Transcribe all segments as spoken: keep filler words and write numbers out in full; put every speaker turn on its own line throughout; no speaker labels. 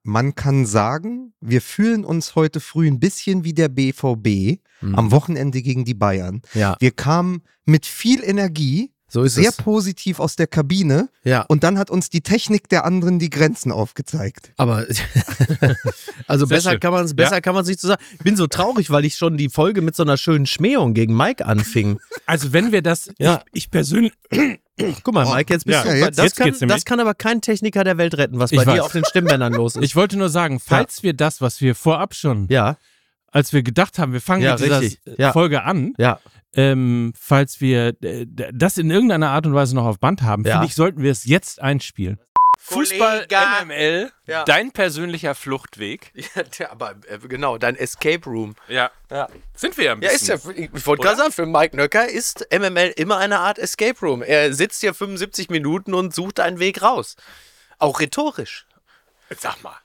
Man kann sagen, wir fühlen uns heute früh ein bisschen wie der B V B mhm. am Wochenende gegen die Bayern.
Ja.
Wir kamen mit viel Energie,
so ist
sehr
es.
positiv aus der Kabine
Ja.
und dann hat uns die Technik der anderen die Grenzen aufgezeigt.
Aber also
Sehr
besser
schön.
kann man es besser
Ja.
kann man es nicht so sagen. Ich bin so traurig, weil ich schon die Folge mit so einer schönen Schmähung gegen Mike anfing.
Also wenn wir das,
Ja.
ich, ich persönlich,
Guck mal, Mike, jetzt bist
Ja,
du.
jetzt-
das,
jetzt
kann,
geht's nämlich.
das kann aber kein Techniker der Welt retten, was
Ich
bei dir
weiß.
auf den Stimmbändern los ist.
ich wollte nur sagen, falls wir das, was wir vorab schon,
ja,
als wir gedacht haben, wir fangen
Ja,
mit dieser
richtig.
S-
Ja.
Folge an,
ja.
ähm, falls wir äh, das in irgendeiner Art und Weise noch auf Band haben,
Ja.
finde ich, sollten wir es jetzt einspielen.
Fußball
Kollege.
M M L,
Ja.
dein persönlicher Fluchtweg.
Ja, tja, aber äh, genau, dein Escape Room.
Ja.
Ja.
Sind wir ja ein
Ja, ist
bisschen.
ja, ich wollte gerade sagen, für Mike Nöcker ist M M L immer eine Art Escape Room. Er sitzt ja fünfundsiebzig Minuten und sucht einen Weg raus. Auch rhetorisch.
Sag mal.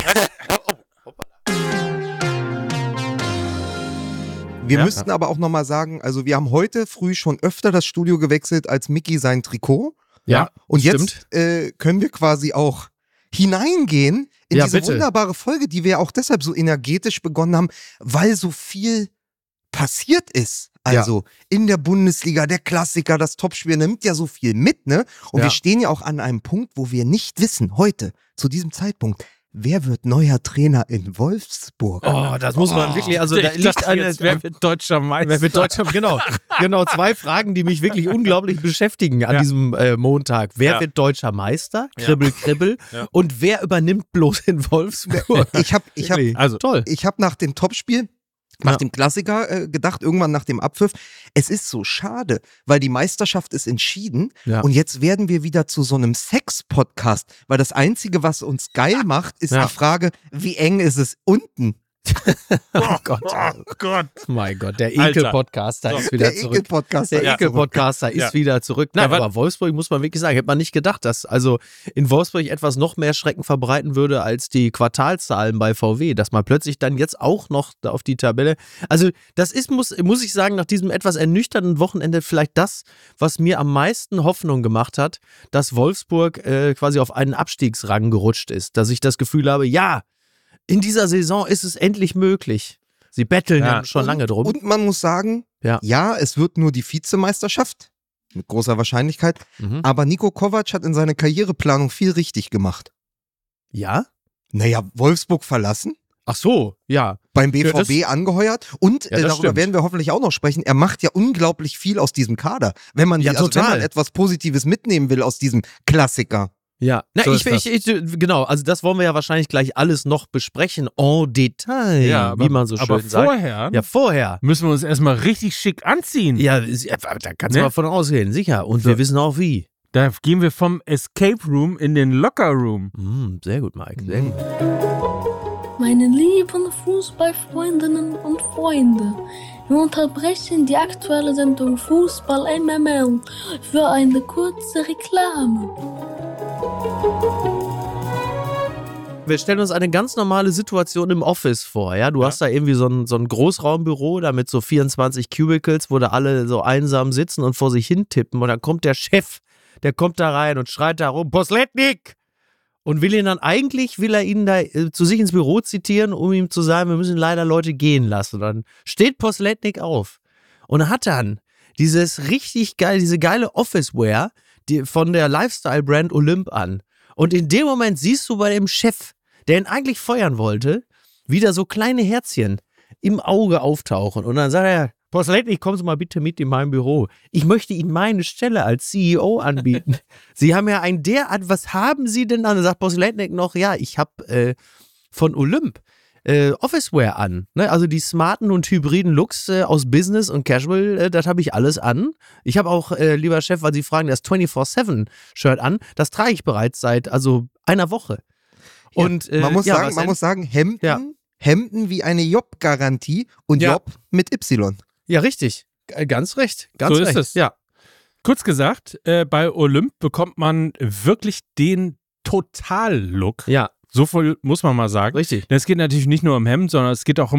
Wir
Ja.
müssten aber auch nochmal sagen, also wir haben heute früh schon öfter das Studio gewechselt als Mickey sein Trikot.
Ja,
Und
stimmt.
jetzt äh, können wir quasi auch hineingehen in
Ja,
diese
bitte.
wunderbare Folge, die wir auch deshalb so energetisch begonnen haben, weil so viel passiert ist. Also in der Bundesliga, der Klassiker, das Topspiel nimmt ja so viel mit, ne? Und
Ja.
wir stehen ja auch an einem Punkt, wo wir nicht wissen, heute, zu diesem Zeitpunkt, wer wird neuer Trainer in Wolfsburg?
Oh, das muss man wirklich, also da
ich
liegt
dachte
eine,
jetzt, wer wird deutscher Meister?
Wer wird Deutscher? Genau, genau, zwei Fragen, die mich wirklich unglaublich beschäftigen an
Ja.
diesem äh, Montag. Wer
Ja.
wird Deutscher Meister? Kribbel, kribbel.
Ja.
Und wer übernimmt bloß in Wolfsburg?
Ich habe ich hab,
Wirklich.
Also,
Toll.
ich hab nach dem Topspiel, nach
Ja.
dem Klassiker äh, gedacht, irgendwann nach dem Abpfiff, es ist so schade, weil die Meisterschaft ist entschieden
Ja.
und jetzt werden wir wieder zu so einem Sex-Podcast, weil das Einzige, was uns geil macht, ist
Ja.
die Frage, wie eng ist es unten?
Oh Gott.
oh Gott.
Mein Gott, der
Alter.
Ekel-Podcaster ist wieder
Der
zurück.
Ekel-Podcast.
Der
Ja.
Ekel-Podcaster ist
Ja.
wieder zurück. Nein,
Ja, wa-
aber Wolfsburg, muss man wirklich sagen, hätte man nicht gedacht, dass also in Wolfsburg etwas noch mehr Schrecken verbreiten würde als die Quartalzahlen bei V W, dass man plötzlich dann jetzt auch noch da auf die Tabelle. Also, das ist, muss, muss ich sagen, nach diesem etwas ernüchternden Wochenende vielleicht das, was mir am meisten Hoffnung gemacht hat, dass Wolfsburg äh, quasi auf einen Abstiegsrang gerutscht ist. Dass ich das Gefühl habe, ja, in dieser Saison ist es endlich möglich. Sie betteln ja,
Ja.
schon lange drum.
Und man muss sagen,
Ja.
ja, es wird nur die Vizemeisterschaft, mit großer Wahrscheinlichkeit,
Mhm.
aber Niko Kovac hat in seiner Karriereplanung viel richtig gemacht.
Ja?
Naja, Wolfsburg verlassen,
Ach so, ja.
beim B V
Ja,
B angeheuert und
Ja,
äh,
das
darüber
stimmt.
werden wir hoffentlich auch noch sprechen. Er macht ja unglaublich viel aus diesem Kader. Wenn man, die,
Ja,
also wenn
total.
man etwas Positives mitnehmen will aus diesem Klassiker.
Ja, Na,
So
ich,
ist
ich, ich, genau, also das wollen wir ja wahrscheinlich gleich alles noch besprechen, en Detail,
Ja, aber,
wie man so
aber
schön sagt.
vorher
Ja, vorher.
müssen wir uns erstmal richtig schick anziehen.
Ja, ist- ja, da kannst du
Ne?
mal von ausgehen, sicher. Und
So.
wir wissen auch wie.
Da gehen wir vom Escape Room in den Locker Room.
Hm, sehr gut, Mike, sehr gut.
Meine lieben Fußballfreundinnen und Freunde, wir unterbrechen die aktuelle Sendung Fußball M M L für eine kurze Reklame.
Wir stellen uns eine ganz normale Situation im Office vor, ja. Du
Ja.
hast da irgendwie so ein, so ein Großraumbüro, da mit so vierundzwanzig Cubicles, wo da alle so einsam sitzen und vor sich hin tippen. Und dann kommt der Chef, der kommt da rein und schreit da rum, Posletnik! Und will ihn dann eigentlich, will er ihn da äh, zu sich ins Büro zitieren, um ihm zu sagen, wir müssen leider Leute gehen lassen. Und dann steht Posletnik auf und hat dann dieses richtig geil, diese geile Office-Wear die, von der Lifestyle-Brand Olymp an. Und in dem Moment siehst du bei dem Chef, der ihn eigentlich feuern wollte, wieder so kleine Herzchen im Auge auftauchen. Und dann sagt er, Posletnik, kommen Sie mal bitte mit in mein Büro. Ich möchte Ihnen meine Stelle als C E O anbieten. Sie haben ja ein derart, was haben Sie denn an? Dann sagt Posletnik noch, ja, ich habe äh, von Olymp äh, Officeware an. Ne? Also die smarten und hybriden Looks äh, aus Business und Casual, äh, das habe ich alles an. Ich habe auch, äh, lieber Chef, weil Sie fragen, das vierundzwanzig sieben Shirt an. Das trage ich bereits seit also einer Woche. Und äh,
man muss
ja,
sagen,
was
man
denn?
muss sagen, Hemden,
Ja.
Hemden wie eine Job-Garantie und
Ja.
Job mit Y.
Ja, richtig. G- Ganz recht. Ganz
So ist
recht.
es.
Ja.
Kurz gesagt, äh, bei Olymp bekommt man wirklich den Total-Look.
Ja,
So viel muss man mal sagen.
richtig.
Es geht natürlich nicht nur um Hemd, sondern es geht auch um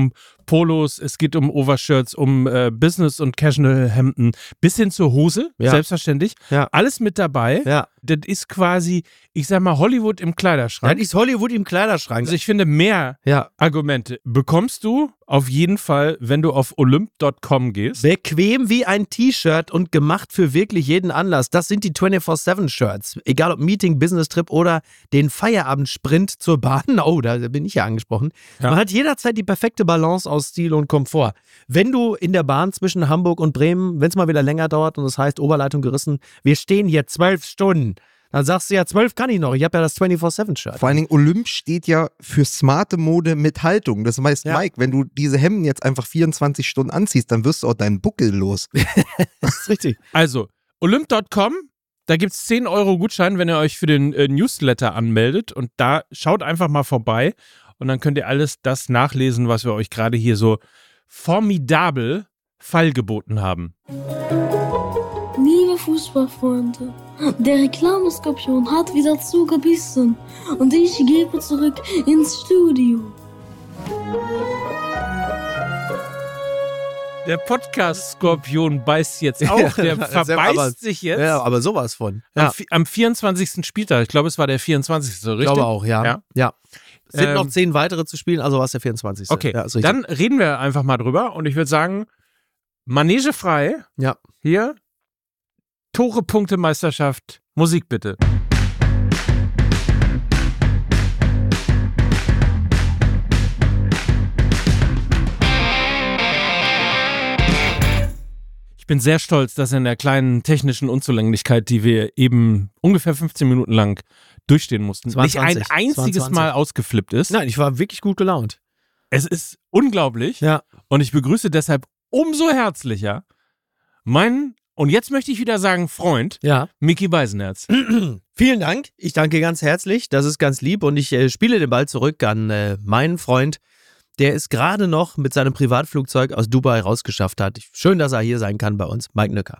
Polos, es geht um Overshirts, um äh, Business- und Casual-Hemden, bis hin zur Hose,
Ja.
selbstverständlich.
Ja.
Alles mit dabei.
Ja.
Das ist quasi, ich sag mal, Hollywood im Kleiderschrank.
Das ist Hollywood im Kleiderschrank.
Also ich finde, mehr
Ja.
Argumente bekommst du auf jeden Fall, wenn du auf olymp Punkt com gehst.
Bequem wie ein T-Shirt und gemacht für wirklich jeden Anlass. Das sind die vierundzwanzig sieben Shirts. Egal ob Meeting, Business-Trip oder den Feierabendsprint zur Bahn. Oh, da bin ich ja angesprochen.
Ja.
Man hat jederzeit die perfekte Balance aus Stil und Komfort. Wenn du in der Bahn zwischen Hamburg und Bremen, wenn es mal wieder länger dauert und es heißt Oberleitung gerissen, wir stehen hier zwölf Stunden, dann sagst du ja, zwölf kann ich noch. Ich habe ja das vierundzwanzig sieben Shirt.
Vor allen Dingen Olymp steht ja für smarte Mode mit Haltung. Das heißt,
Ja.
Mike, wenn du diese Hemden jetzt einfach vierundzwanzig Stunden anziehst, dann wirst du auch deinen Buckel los.
Das ist richtig.
Also, olymp Punkt com, da gibt es zehn Euro Gutschein, wenn ihr euch für den äh, Newsletter anmeldet. Und da schaut einfach mal vorbei. Und dann könnt ihr alles das nachlesen, was wir euch gerade hier so formidabel feilgeboten haben.
Liebe Fußballfreunde, der Reklameskorpion hat wieder zugebissen und ich gebe zurück ins Studio.
Der Podcast-Skorpion beißt jetzt auch. Der
Ja,
verbeißt
aber-
sich jetzt
Ja, aber sowas von.
am,
Ja,
vi- am vierundzwanzigsten Spieltag. Ich glaube, es war der vierundzwanzigste
ich
richtig?
glaube auch, ja.
Ja.
ja. Es sind
Ähm,
noch zehn weitere zu spielen, also war es der vierundzwanzigste
Okay,
Ja, ist richtig.
dann reden wir einfach mal drüber. Und ich würde sagen, Manege frei.
Ja.
Hier, Tore, Punkte, Meisterschaft. Musik bitte. Ich bin sehr stolz, dass in der kleinen technischen Unzulänglichkeit, die wir eben ungefähr fünfzehn Minuten lang durchstehen mussten,
Es waren
nicht ein
zwanzig.
einziges
Es waren
Mal ausgeflippt ist.
Nein, ich war wirklich gut gelaunt.
Es ist unglaublich.
Ja.
Und ich begrüße deshalb umso herzlicher meinen, und jetzt möchte ich wieder sagen, Freund,
Ja.
Micky Beisenherz.
Vielen Dank. Ich danke ganz herzlich. Das ist ganz lieb. Und ich äh, spiele den Ball zurück an äh, meinen Freund, der es gerade noch mit seinem Privatflugzeug aus Dubai rausgeschafft hat. Schön, dass er hier sein kann bei uns. Mike Nöcker.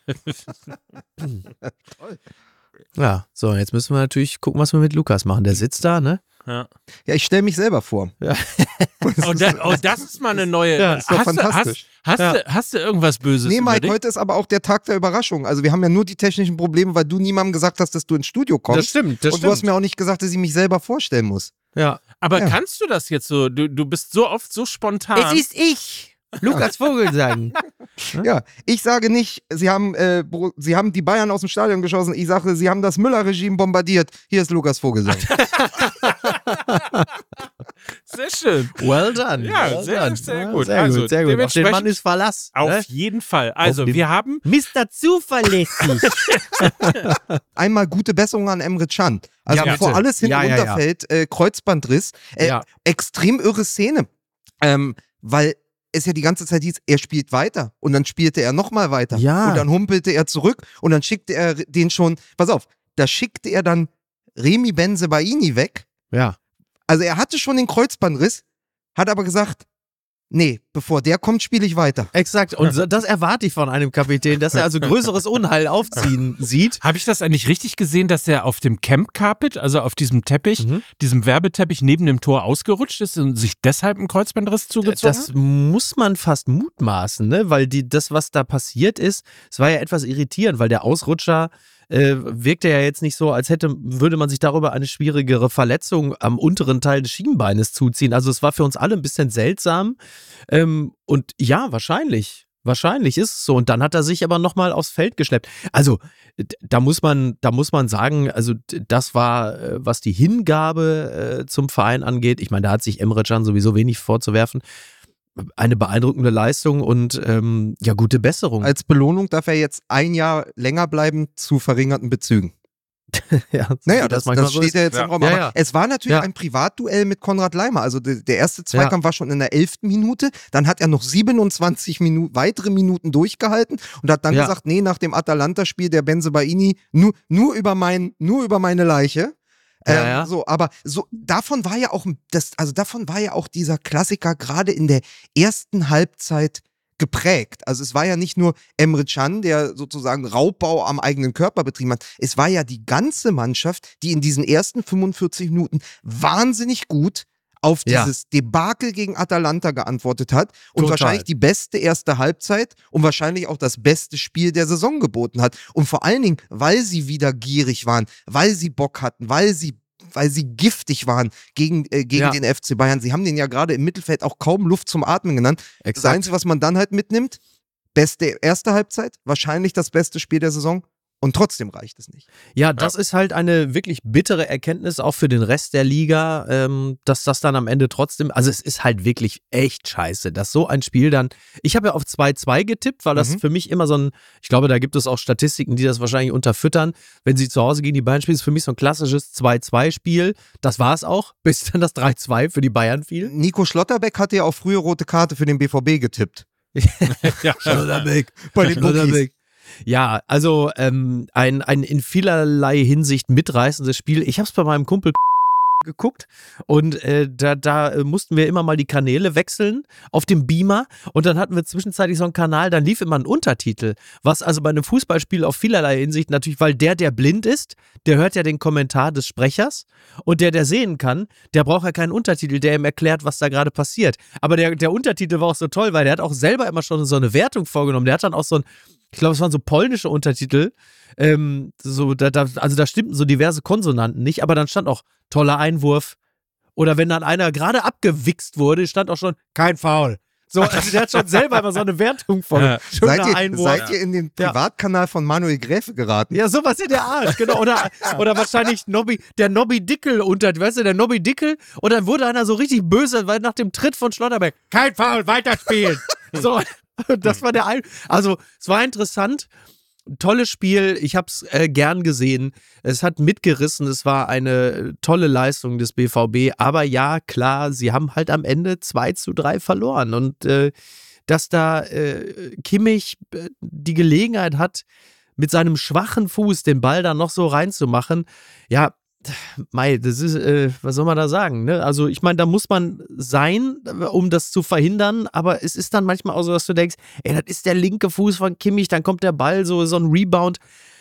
Ja, so, jetzt müssen wir natürlich gucken, was wir mit Lukas machen. Der sitzt da, ne?
Ja.
Ja, ich stelle mich selber vor.
Ja.
Oh, da, oh, das ist mal eine neue.
Ja,
ist doch
hast, du, hast,
fantastisch.
hast,
Ja.
du, hast du irgendwas Böses
Nee,
über
Mike,
dich?
heute ist aber auch der Tag der Überraschung. Also wir haben ja nur die technischen Probleme, weil du niemandem gesagt hast, dass du ins Studio kommst.
Das stimmt, das
und du hast mir auch nicht gesagt, dass ich mich selber vorstellen muss.
Ja.
Aber
Ja.
kannst du das jetzt so? Du, du bist so oft so spontan.
Es ist ich, Lukas Vogelsang.
Ja, ich sage nicht, sie haben, äh, Bro- sie haben die Bayern aus dem Stadion geschossen. Ich sage, sie haben das Müller-Regime bombardiert. Hier ist Lukas Vogelsang.
Sehr schön.
Well done.
Ja,
well
sehr,
done.
sehr
Ja,
gut.
Sehr
Also,
gut, sehr gut. Auf den
dementsprechend-
Mann ist Verlass.
Auf
Ne?
jeden Fall. Also,
Auf den-
wir haben.
Mister Zuverlässig.
Einmal gute Besserung an Emre Can. Also
Ja,
bevor
bitte.
alles hinten
Ja, ja, ja.
runterfällt, äh, Kreuzbandriss. Äh,
Ja.
Extrem irre Szene. Ähm, weil es ja die ganze Zeit hieß, er spielt weiter. Und dann spielte er nochmal weiter.
Ja.
Und dann humpelte er zurück. Und dann schickte er den schon, pass auf, da schickte er dann Remy Bensebaini weg.
Ja.
Also er hatte schon den Kreuzbandriss, hat aber gesagt, nee, bevor der kommt, spiele ich weiter.
Exakt. Und so- das erwarte ich von einem Kapitän, dass er also größeres Unheil aufziehen sieht.
Habe ich das eigentlich richtig gesehen, dass er auf dem Camp Carpet, also auf diesem Teppich,
Mhm.
diesem Werbeteppich neben dem Tor ausgerutscht ist und sich deshalb einen Kreuzbandriss zugezogen
Das
hat?
muss man fast mutmaßen, ne? Weil die, das, was da passiert ist, es war ja etwas irritierend, weil der Ausrutscher äh, wirkte ja jetzt nicht so, als hätte, würde man sich darüber eine schwierigere Verletzung am unteren Teil des Schienbeines zuziehen. Also es war für uns alle ein bisschen seltsam. Ähm, und ja, wahrscheinlich. Wahrscheinlich ist es so. Und dann hat er sich aber nochmal aufs Feld geschleppt. Also, d- da muss man, da muss man sagen, also d- das war, äh, was die Hingabe äh, zum Verein angeht. Ich meine, da hat sich Emre Can sowieso wenig vorzuwerfen. Eine beeindruckende Leistung und ähm, ja, gute Besserung.
Als Belohnung darf er jetzt ein Jahr länger bleiben zu verringerten Bezügen.
ja,
Naja,
wie
das,
manchmal
das
so
steht
ist.
ja jetzt
Ja.
im Raum.
Ja,
Aber
ja.
es war natürlich
Ja.
ein Privatduell mit Konrad Leimer. Also de, der erste Zweikampf war schon in der elften Minute. Dann hat er noch siebenundzwanzig Minuten, weitere Minuten durchgehalten und hat dann
Ja.
gesagt, nee, nach dem Atalanta-Spiel der Bensebaini nur, nur, über mein, nur über meine Leiche.
Ja,
Ähm,
ja.
So, aber so davon war ja auch das, also davon war ja auch dieser Klassiker gerade in der ersten Halbzeit geprägt. Also es war ja nicht nur Emre Can, der sozusagen Raubbau am eigenen Körper betrieben hat. Es war ja die ganze Mannschaft, die in diesen ersten fünfundvierzig Minuten wahnsinnig gut auf
Ja.
dieses Debakel gegen Atalanta geantwortet hat und
Total.
wahrscheinlich die beste erste Halbzeit und wahrscheinlich auch das beste Spiel der Saison geboten hat. Und vor allen Dingen, weil sie wieder gierig waren, weil sie Bock hatten, weil sie weil sie giftig waren gegen, äh, gegen
Ja.
den F C Bayern. Sie haben den ja gerade im Mittelfeld auch kaum Luft zum Atmen genannt. Das
Exakt.
Einzige, was man dann halt mitnimmt, beste erste Halbzeit, wahrscheinlich das beste Spiel der Saison und trotzdem reicht es nicht.
Ja, das ist halt eine wirklich bittere Erkenntnis auch für den Rest der Liga, ähm, dass das dann am Ende trotzdem, also es ist halt wirklich echt scheiße, dass so ein Spiel dann, ich habe ja auf zwei zwei getippt, weil das
Mhm.
für mich immer so ein, ich glaube, da gibt es auch Statistiken, die das wahrscheinlich unterfüttern, wenn sie zu Hause gegen die Bayern spielen, ist für mich so ein klassisches zwei zwei Spiel, das war es auch, bis dann das drei zwei für die Bayern fiel.
Nico Schlotterbeck hatte ja auch frühe rote Karte für den B V B getippt.
Ja,
Schlotterbeck.
Bei den Bookies.
Ja, also ähm, ein, ein in vielerlei Hinsicht mitreißendes Spiel. Ich habe es bei meinem Kumpel geguckt und äh, da, da äh, mussten wir immer mal die Kanäle wechseln auf dem Beamer und dann hatten wir zwischenzeitlich so einen Kanal, dann lief immer ein Untertitel, was also bei einem Fußballspiel auf vielerlei Hinsicht natürlich, weil der, der blind ist, der hört ja den Kommentar des Sprechers und der, der sehen kann, der braucht ja keinen Untertitel, der ihm erklärt, was da gerade passiert. Aber der, der Untertitel war auch so toll, weil der hat auch selber immer schon so eine Wertung vorgenommen. Der hat dann auch so ein, ich glaube, es waren so polnische Untertitel, ähm, so, da, da, also da stimmten so diverse Konsonanten nicht, aber dann stand auch toller Einwurf. Oder wenn dann einer gerade abgewichst wurde, stand auch schon kein Foul. So, also der hat schon selber immer so eine Wertung von
Ja.
schöner
Seid ihr,
Einwurf.
seid ihr in den
Ja.
Privatkanal von Manuel Gräfe geraten?
Ja, sowas in der Art, genau. Oder, oder wahrscheinlich Nobby, der Nobby Dickel unter, weißt du, der Nobby Dickel. Und dann wurde einer so richtig böse, weil nach dem Tritt von Schlotterbeck, kein Foul, weiterspielen. So, das war der Ein. Also, es war interessant. Tolles Spiel, ich habe es äh, gern gesehen. Es hat mitgerissen, es war eine tolle Leistung des B V B. Aber ja, klar, sie haben halt am Ende zwei zu drei verloren. Und äh, dass da äh, Kimmich äh, die Gelegenheit hat, mit seinem schwachen Fuß den Ball da noch so reinzumachen, ja, mei, das ist, äh, was soll man da sagen, ne? Also ich meine, da muss man sein, um das zu verhindern, aber es ist dann manchmal auch so, dass du denkst, ey, das ist der linke Fuß von Kimmich, dann kommt der Ball, so, so ein Rebound.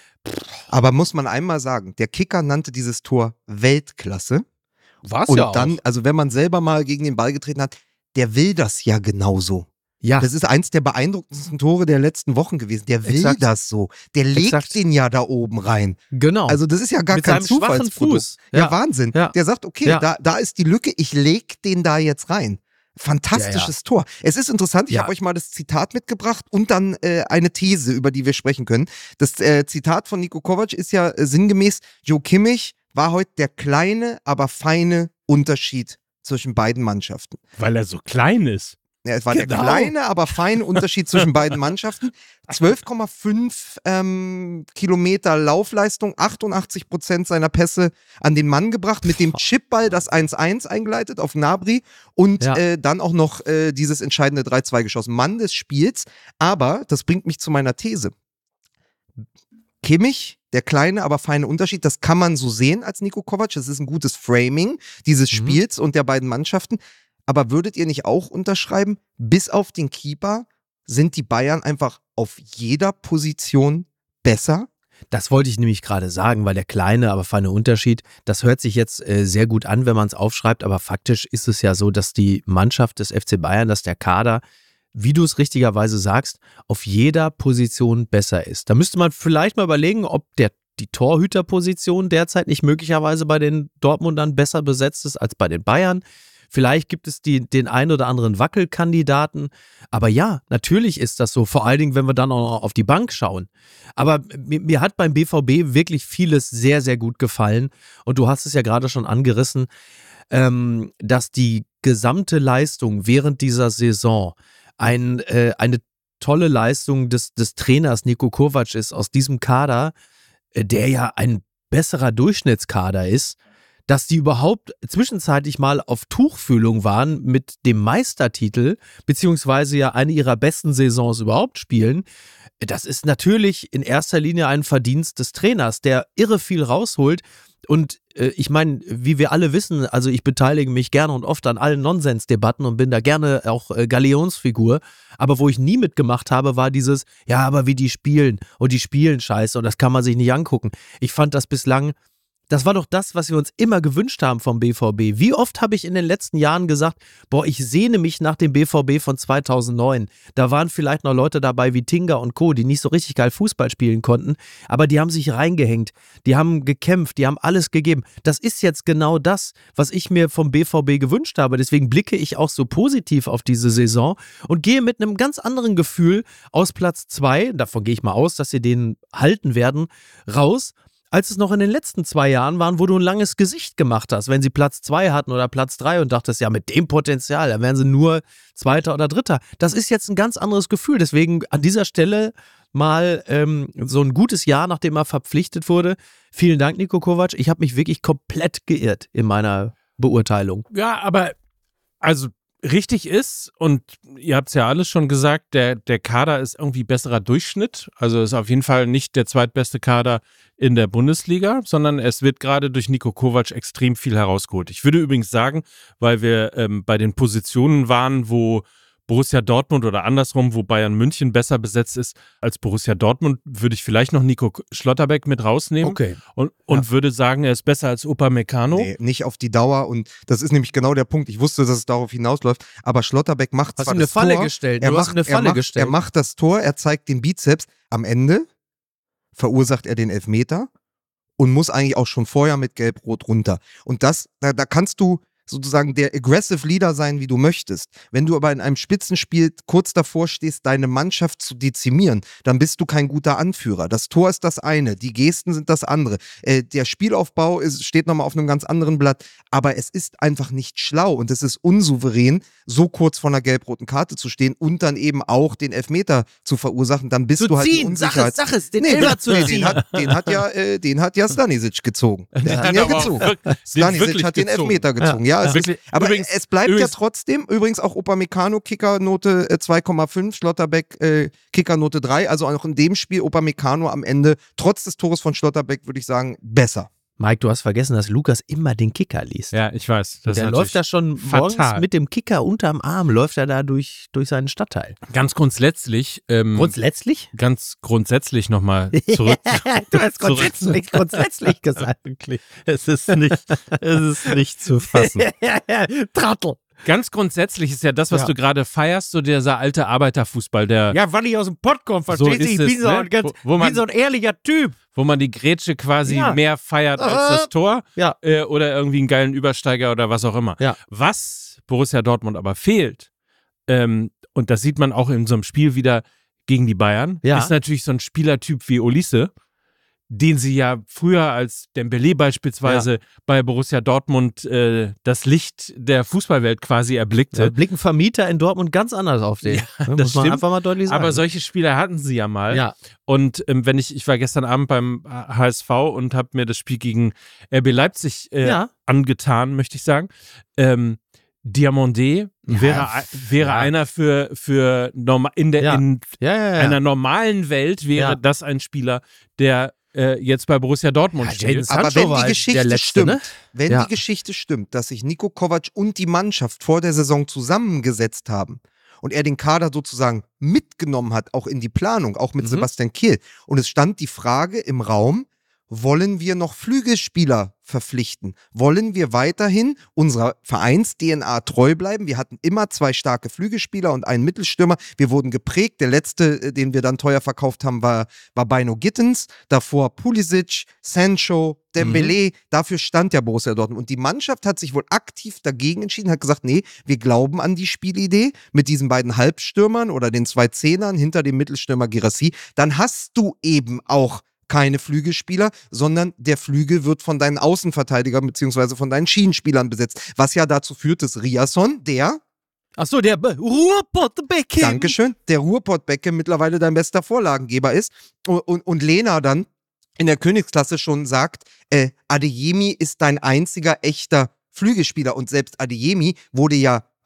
Aber muss man einmal sagen, der Kicker nannte dieses Tor Weltklasse.
war's
Und
ja auch.
dann, also wenn man selber mal gegen den Ball getreten hat, der will das ja genauso.
Ja,
Das ist eins der beeindruckendsten Tore der letzten Wochen gewesen. Der will
Exakt.
das so. Der legt
Exakt.
den ja da oben rein.
genau.
Also das ist ja gar
Mit
kein
seinem schwachen
Zufallsprodukt.
Fuß.
Ja,
Ja.
Wahnsinn.
Ja.
Der sagt, okay,
Ja.
da, da ist die Lücke, ich leg den da jetzt rein. Fantastisches Tor. Es ist interessant, ich
Ja.
habe euch mal das Zitat mitgebracht und dann äh, eine These, über die wir sprechen können. Das äh, Zitat von Niko Kovac ist ja äh, sinngemäß, Joe Kimmich war heute der kleine, aber feine Unterschied zwischen beiden Mannschaften.
Weil er so klein ist.
Ja, es war der
Genau.
kleine, aber feine Unterschied zwischen beiden Mannschaften. zwölf Komma fünf ähm, Kilometer Laufleistung, achtundachtzig Prozent seiner Pässe an den Mann gebracht, mit dem Chipball das eins eins eingeleitet auf Gnabry und
Ja.
äh, dann auch noch äh, dieses entscheidende drei zwei geschossen. Mann des Spiels, aber das bringt mich zu meiner These. Kimmich, der kleine, aber feine Unterschied, das kann man so sehen als Niko Kovac. Das ist ein gutes Framing dieses
Mhm.
Spiels und der beiden Mannschaften. Aber würdet ihr nicht auch unterschreiben, bis auf den Keeper sind die Bayern einfach auf jeder Position besser?
Das wollte ich nämlich gerade sagen, weil der kleine, aber feine Unterschied, das hört sich jetzt äh, sehr gut an, wenn man es aufschreibt, aber faktisch ist es ja so, dass die Mannschaft des F C Bayern, dass der Kader, wie du es richtigerweise sagst, auf jeder Position besser ist. Da müsste man vielleicht mal überlegen, ob der, die Torhüterposition derzeit nicht möglicherweise bei den Dortmundern besser besetzt ist als bei den Bayern. Vielleicht gibt es die, den einen oder anderen Wackelkandidaten. Aber ja, natürlich ist das so. Vor allen Dingen, wenn wir dann auch noch auf die Bank schauen. Aber mir, mir hat beim B V B wirklich vieles sehr, sehr gut gefallen. Und du hast es ja gerade schon angerissen, ähm, dass die gesamte Leistung während dieser Saison ein, äh, eine tolle Leistung des, des Trainers Niko Kovac ist aus diesem Kader, äh, der ja ein besserer Durchschnittskader ist, dass die überhaupt zwischenzeitlich mal auf Tuchfühlung waren mit dem Meistertitel, beziehungsweise ja eine ihrer besten Saisons überhaupt spielen. Das ist natürlich in erster Linie ein Verdienst des Trainers, der irre viel rausholt. Und äh, ich meine, wie wir alle wissen, also ich beteilige mich gerne und oft an allen Nonsensdebatten und bin da gerne auch äh, Galionsfigur. Aber wo ich nie mitgemacht habe, war dieses, ja, aber wie die spielen und die spielen scheiße und das kann man sich nicht angucken. Ich fand das bislang Das war doch das, was wir uns immer gewünscht haben vom B V B. Wie oft habe ich in den letzten Jahren gesagt, boah, ich sehne mich nach dem B V B von zweitausendneun. Da waren vielleicht noch Leute dabei wie Tinga und Co., die nicht so richtig geil Fußball spielen konnten, aber die haben sich reingehängt, die haben gekämpft, die haben alles gegeben. Das ist jetzt genau das, was ich mir vom B V B gewünscht habe. Deswegen blicke ich auch so positiv auf diese Saison und gehe mit einem ganz anderen Gefühl aus Platz zwei, davon gehe ich mal aus, dass sie den halten werden, raus, als es noch in den letzten zwei Jahren waren, wo du ein langes Gesicht gemacht hast, wenn sie Platz zwei hatten oder Platz drei und dachtest, ja, mit dem Potenzial, dann wären sie nur Zweiter oder Dritter. Das ist jetzt ein ganz anderes Gefühl. Deswegen an dieser Stelle mal ähm, so ein gutes Jahr, nachdem er verpflichtet wurde. Vielen Dank, Niko Kovac. Ich habe mich wirklich komplett geirrt in meiner Beurteilung.
Ja, aber also richtig ist, und ihr habt es ja alles schon gesagt, der, der Kader ist irgendwie besserer Durchschnitt. Also ist auf jeden Fall nicht der zweitbeste Kader in der Bundesliga, sondern es wird gerade durch Niko Kovac extrem viel herausgeholt. Ich würde übrigens sagen, weil wir ähm, bei den Positionen waren, wo Borussia Dortmund oder andersrum, wo Bayern München besser besetzt ist als Borussia Dortmund, würde ich vielleicht noch Nico Schlotterbeck mit rausnehmen.
Okay.
Und, und
Ja.
würde sagen, er ist besser als Upamecano.
Nee, nicht auf die Dauer und das ist nämlich genau der Punkt. Ich wusste, dass es darauf hinausläuft, aber Schlotterbeck macht
Hast
zwar
du eine
das
Falle
Tor,
gestellt?
er
Du hast
macht,
eine
er,
Falle
macht,
gestellt.
er macht das Tor, er zeigt den Bizeps. Am Ende verursacht er den Elfmeter und muss eigentlich auch schon vorher mit Gelb-Rot runter. Und das, da, da kannst du sozusagen der aggressive Leader sein, wie du möchtest. Wenn du aber in einem Spitzenspiel kurz davor stehst, deine Mannschaft zu dezimieren, dann bist du kein guter Anführer. Das Tor ist das eine, die Gesten sind das andere. Äh, der Spielaufbau ist, steht nochmal auf einem ganz anderen Blatt, aber es ist einfach nicht schlau und es ist unsouverän, so kurz vor einer gelb-roten Karte zu stehen und dann eben auch den Elfmeter zu verursachen. Dann bist
Zu
du halt
ziehen,
in
sag es,
Unsicherheit.
sag es, den
Nee,
Elfer zu
nee,
ziehen.
den hat, den hat ja, äh, den hat ja Stanisic gezogen. Der hat ihn ja
aber auch
gezogen.
wirk- den
Stanisic
wirklich
hat den
gezogen.
Elfmeter gezogen. Ja, es
Wirklich-
ist, aber
übrigens-
es bleibt
übrigens-
ja trotzdem, übrigens auch Upamecano Kickernote äh, zwei Komma fünf, Schlotterbeck äh, Kickernote drei, also auch in dem Spiel Upamecano am Ende, trotz des Tores von Schlotterbeck, würde ich sagen, besser.
Mike, du hast vergessen, dass Lukas immer den Kicker liest.
Ja, ich weiß. Das
Der
ist
läuft da
natürlich
schon morgens
fatal.
mit dem Kicker unterm Arm, läuft er da durch, durch seinen Stadtteil.
Ganz grundsätzlich, ähm,
Grundsätzlich?
ganz grundsätzlich nochmal zurück.
du hast
zurück-
grundsätzlich, grundsätzlich gesagt.
Wirklich. Es ist nicht, es ist nicht zu fassen.
Trottel.
Ganz grundsätzlich ist ja das, was
Ja.
du gerade feierst, so dieser alte Arbeiterfußball, der,
Ja, weil ich aus dem Pott komme,
So
verstehst du?
ist
Ich
es,
bin so,
ne?
ein ganz,
Wo- wo man-
bin so ein ehrlicher Typ.
wo man die Grätsche quasi
Ja.
mehr feiert als
Äh.
das Tor
Ja.
äh, oder irgendwie einen geilen Übersteiger oder was auch immer.
Ja.
Was Borussia Dortmund aber fehlt, ähm, und das sieht man auch in so einem Spiel wieder gegen die Bayern,
Ja.
ist natürlich so ein Spielertyp wie Olise, den sie ja früher als Dembélé beispielsweise bei Borussia Dortmund äh, das Licht der Fußballwelt quasi erblickte.
Da blicken Vermieter in Dortmund ganz anders auf den.
Ja,
Ne,
das
muss man
stimmt.
einfach mal deutlich sagen.
Aber solche Spieler hatten sie ja mal.
ja.
Und ähm, wenn ich, ich war gestern Abend beim H S V und habe mir das Spiel gegen R B Leipzig äh,
Ja.
angetan, möchte ich sagen. Ähm, Diamandé
Ja,
wäre, wäre
ja.
einer für, für norma in, der,
Ja.
in
Ja, ja, ja.
einer normalen Welt wäre
Ja.
das ein Spieler, der äh, jetzt bei Borussia Dortmund
Ja,
steht.
Jadon
Aber
Sancho
wenn
war
die
halt
Geschichte
der Letzte,
stimmt,
ne?
wenn
Ja.
die Geschichte stimmt, dass sich Niko Kovac und die Mannschaft vor der Saison zusammengesetzt haben und er den Kader sozusagen mitgenommen hat, auch in die Planung, auch mit
Mhm.
Sebastian Kehl. Und es stand die Frage im Raum, wollen wir noch Flügelspieler verpflichten? Wollen wir weiterhin unserer Vereins-D N A treu bleiben? Wir hatten immer zwei starke Flügelspieler und einen Mittelstürmer. Wir wurden geprägt. Der letzte, äh, den wir dann teuer verkauft haben, war, war Bino Gittens. Davor Pulisic, Sancho, Dembélé. Dafür stand ja Borussia Dortmund. Und die Mannschaft hat sich wohl aktiv dagegen entschieden, hat gesagt, nee, wir glauben an die Spielidee mit diesen beiden Halbstürmern oder den zwei Zehnern hinter dem Mittelstürmer Guirassy. Dann hast du eben auch keine Flügelspieler, sondern der Flügel wird von deinen Außenverteidigern beziehungsweise von deinen Schienenspielern besetzt. Was ja dazu führt, dass Riasson, der,
Achso, der Be- Ruhrpott-Beckham.
Dankeschön, der Ruhrpott-Becke mittlerweile dein bester Vorlagengeber ist und, und, und Lena dann in der Königsklasse schon sagt, äh, Adeyemi ist dein einziger echter Flügelspieler und selbst Adeyemi wurde ja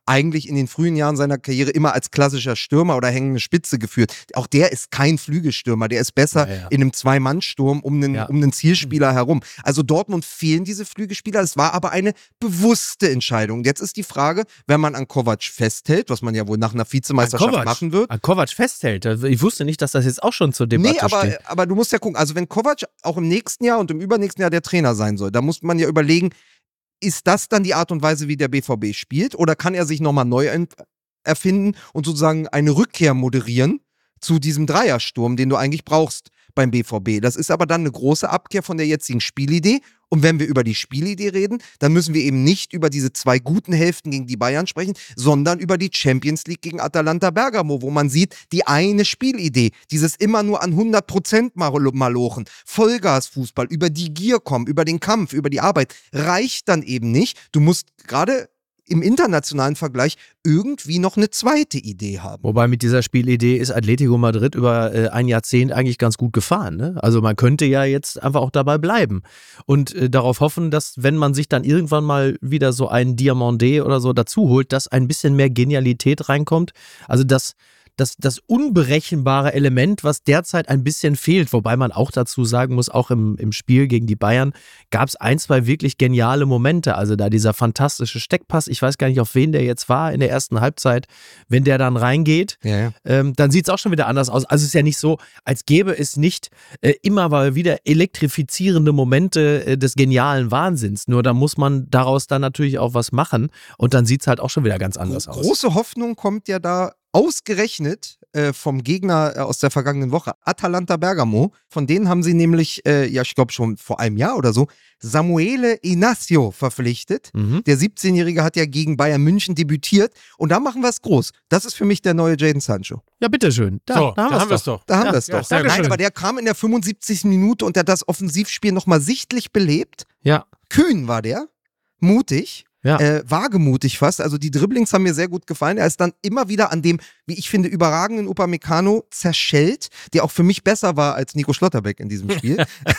eigentlich in den frühen Jahren seiner Karriere immer als klassischer Stürmer oder hängende Spitze geführt. Auch der ist kein Flügelstürmer, der ist besser
Ja, ja.
in einem Zwei-Mann-Sturm um einen,
Ja.
um einen Zielspieler herum. Also Dortmund fehlen diese Flügelspieler, es war aber eine bewusste Entscheidung. Jetzt ist die Frage, wenn man an Kovac festhält, was man ja wohl nach einer Vizemeisterschaft
Kovac.
machen wird.
An Kovac festhält. Ich wusste nicht, dass das jetzt auch schon zur Debatte
Nee, aber,
steht.
aber du musst ja gucken, also wenn Kovac auch im nächsten Jahr und im übernächsten Jahr der Trainer sein soll, da muss man ja überlegen, ist das dann die Art und Weise, wie der B V B spielt? Oder kann er sich nochmal neu erfinden und sozusagen eine Rückkehr moderieren zu diesem Dreiersturm, den du eigentlich brauchst beim B V B? Das ist aber dann eine große Abkehr von der jetzigen Spielidee. Und wenn wir über die Spielidee reden, dann müssen wir eben nicht über diese zwei guten Hälften gegen die Bayern sprechen, sondern über die Champions League gegen Atalanta Bergamo, wo man sieht, die eine Spielidee, dieses immer nur an hundert Prozent malochen, Vollgasfußball, über die Gier kommen, über den Kampf, über die Arbeit, reicht dann eben nicht. Du musst gerade im internationalen Vergleich irgendwie noch eine zweite Idee haben.
Wobei mit dieser Spielidee ist Atletico Madrid über äh, ein Jahrzehnt eigentlich ganz gut gefahren. Ne? Also man könnte ja jetzt einfach auch dabei bleiben und äh, darauf hoffen, dass wenn man sich dann irgendwann mal wieder so einen Diamandé oder so dazu holt, dass ein bisschen mehr Genialität reinkommt. Also dass Das, das unberechenbare Element, was derzeit ein bisschen fehlt, wobei man auch dazu sagen muss, auch im, im Spiel gegen die Bayern gab es ein, zwei wirklich geniale Momente. Also da dieser fantastische Steckpass, ich weiß gar nicht, auf wen der jetzt war in der ersten Halbzeit, wenn der dann reingeht,
Ja, ja.
ähm, dann sieht es auch schon wieder anders aus. Also es ist ja nicht so, als gäbe es nicht äh, immer mal wieder elektrifizierende Momente äh, des genialen Wahnsinns. Nur da muss man daraus dann natürlich auch was machen und dann sieht es halt auch schon wieder ganz anders aus.
Große Hoffnung kommt ja da ausgerechnet äh, vom Gegner äh, aus der vergangenen Woche, Atalanta Bergamo. Von denen haben sie nämlich, äh, ja, ich glaube schon vor einem Jahr oder so, Samuele Inácio verpflichtet.
Mhm.
Der siebzehnjährige hat ja gegen Bayern München debütiert. Und da machen wir es groß. Das ist für mich der neue Jadon Sancho.
Ja, bitteschön. Da,
So,
da haben wir es
doch.
doch.
Da haben
Ja,
wir es
ja,
doch.
sehr
Nein,
schön.
aber der kam in der fünfundsiebzigsten Minute und der hat das Offensivspiel nochmal sichtlich belebt.
Ja,
Kühn war der. Mutig.
ja.
Äh, wagemutig fast. Also die Dribblings haben mir sehr gut gefallen. Er ist dann immer wieder an dem, wie ich finde, überragenden Upamecano zerschellt, der auch für mich besser war als Nico Schlotterbeck in diesem Spiel.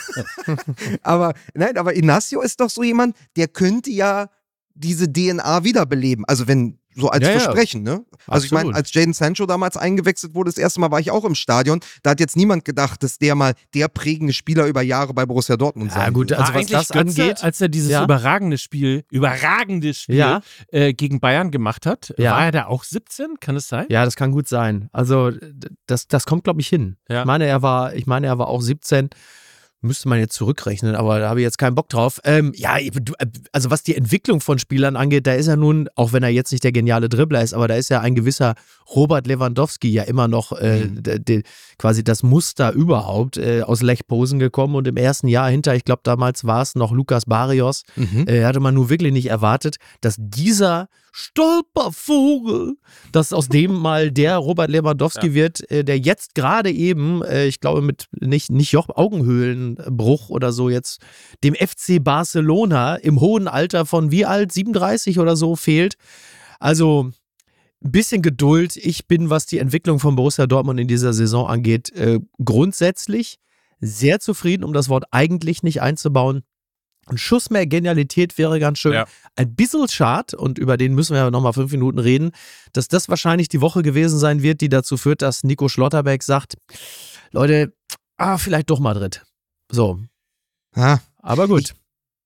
aber nein, aber Inácio ist doch so jemand, der könnte ja diese D N A wiederbeleben. Also wenn so als
Ja, ja.
Versprechen, ne? Also ich meine,
Absolut.
als Jadon Sancho damals eingewechselt wurde, das erste Mal war ich auch im Stadion, da hat jetzt niemand gedacht, dass der mal der prägende Spieler über Jahre bei Borussia Dortmund sein
Ja, gut,
wird.
also
War
was das
eigentlich Götze,
angeht,
als er dieses
ja.
überragende Spiel, überragende Spiel
Ja.
äh, gegen Bayern gemacht hat,
Ja.
war er da auch siebzehn? Kann es sein?
ja, das kann gut sein. Also d- das, das kommt, glaube ich, hin.
Ja.
Ich meine, er war, ich meine, er war auch siebzehn. Müsste man jetzt zurückrechnen, aber da habe ich jetzt keinen Bock drauf. Ähm, ja, du, also was die Entwicklung von Spielern angeht, da ist er nun, auch wenn er jetzt nicht der geniale Dribbler ist, aber da ist ja ein gewisser Robert Lewandowski ja immer noch äh,
Mhm.
de, de, quasi das Muster überhaupt äh, aus Lech Posen gekommen und im ersten Jahr hinter, ich glaube damals war es noch Lukas Barrios,
Mhm.
äh, hatte man nur wirklich nicht erwartet, dass dieser Stolpervogel, dass aus dem mal der Robert Lewandowski
Ja.
wird, äh, der jetzt gerade eben, äh, ich glaube mit nicht, nicht Joch Augenhöhlenbruch oder so jetzt, dem F C Barcelona im hohen Alter von wie alt, siebenunddreißig oder so fehlt. Also ein bisschen Geduld. Ich bin, was die Entwicklung von Borussia Dortmund in dieser Saison angeht, äh, grundsätzlich sehr zufrieden, um das Wort eigentlich nicht einzubauen. Ein Schuss mehr Genialität wäre ganz schön.
Ja.
Ein bisschen schade, und über den müssen wir ja nochmal fünf Minuten reden, dass das wahrscheinlich die Woche gewesen sein wird, die dazu führt, dass Nico Schlotterbeck sagt, Leute, ah, vielleicht doch Madrid. So,
Ja.
aber gut.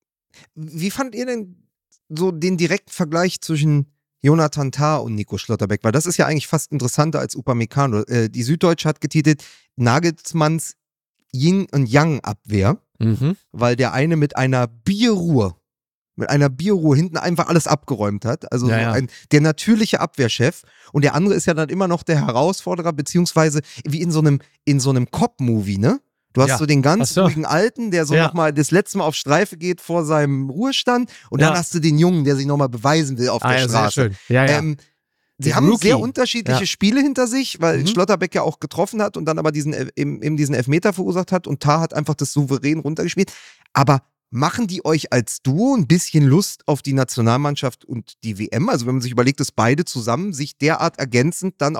Wie fandt ihr denn so den direkten Vergleich zwischen Jonathan Tah und Nico Schlotterbeck? Weil das ist ja eigentlich fast interessanter als Upamecano. Äh, die Süddeutsche hat getitelt Nagelsmanns Yin- und Yang-Abwehr,
Mhm.
weil der eine mit einer Bierruhe, mit einer Bierruhe hinten einfach alles abgeräumt hat. Also
Ja,
so
ja.
ein, der natürliche Abwehrchef. Und der andere ist ja dann immer noch der Herausforderer, beziehungsweise wie in so einem, in so einem Cop-Movie, ne? Du hast
Ja.
so den ganz
Ach so.
ruhigen Alten, der so
Ja.
nochmal das letzte Mal auf Streife geht vor seinem Ruhestand. Und dann
Ja.
hast du den Jungen, der sich nochmal beweisen will auf
Ah,
der
ja, sehr
Straße.
schön. Ja, ja.
Ähm, sie
Der
haben
Rookie.
sehr unterschiedliche
Ja.
Spiele hinter sich, weil
Mhm.
Schlotterbeck ja auch getroffen hat und dann aber diesen, eben, eben diesen Elfmeter verursacht hat und Tah hat einfach das souverän runtergespielt. Aber machen die euch als Duo ein bisschen Lust auf die Nationalmannschaft und die W M? Also wenn man sich überlegt, dass beide zusammen sich derart ergänzend dann auch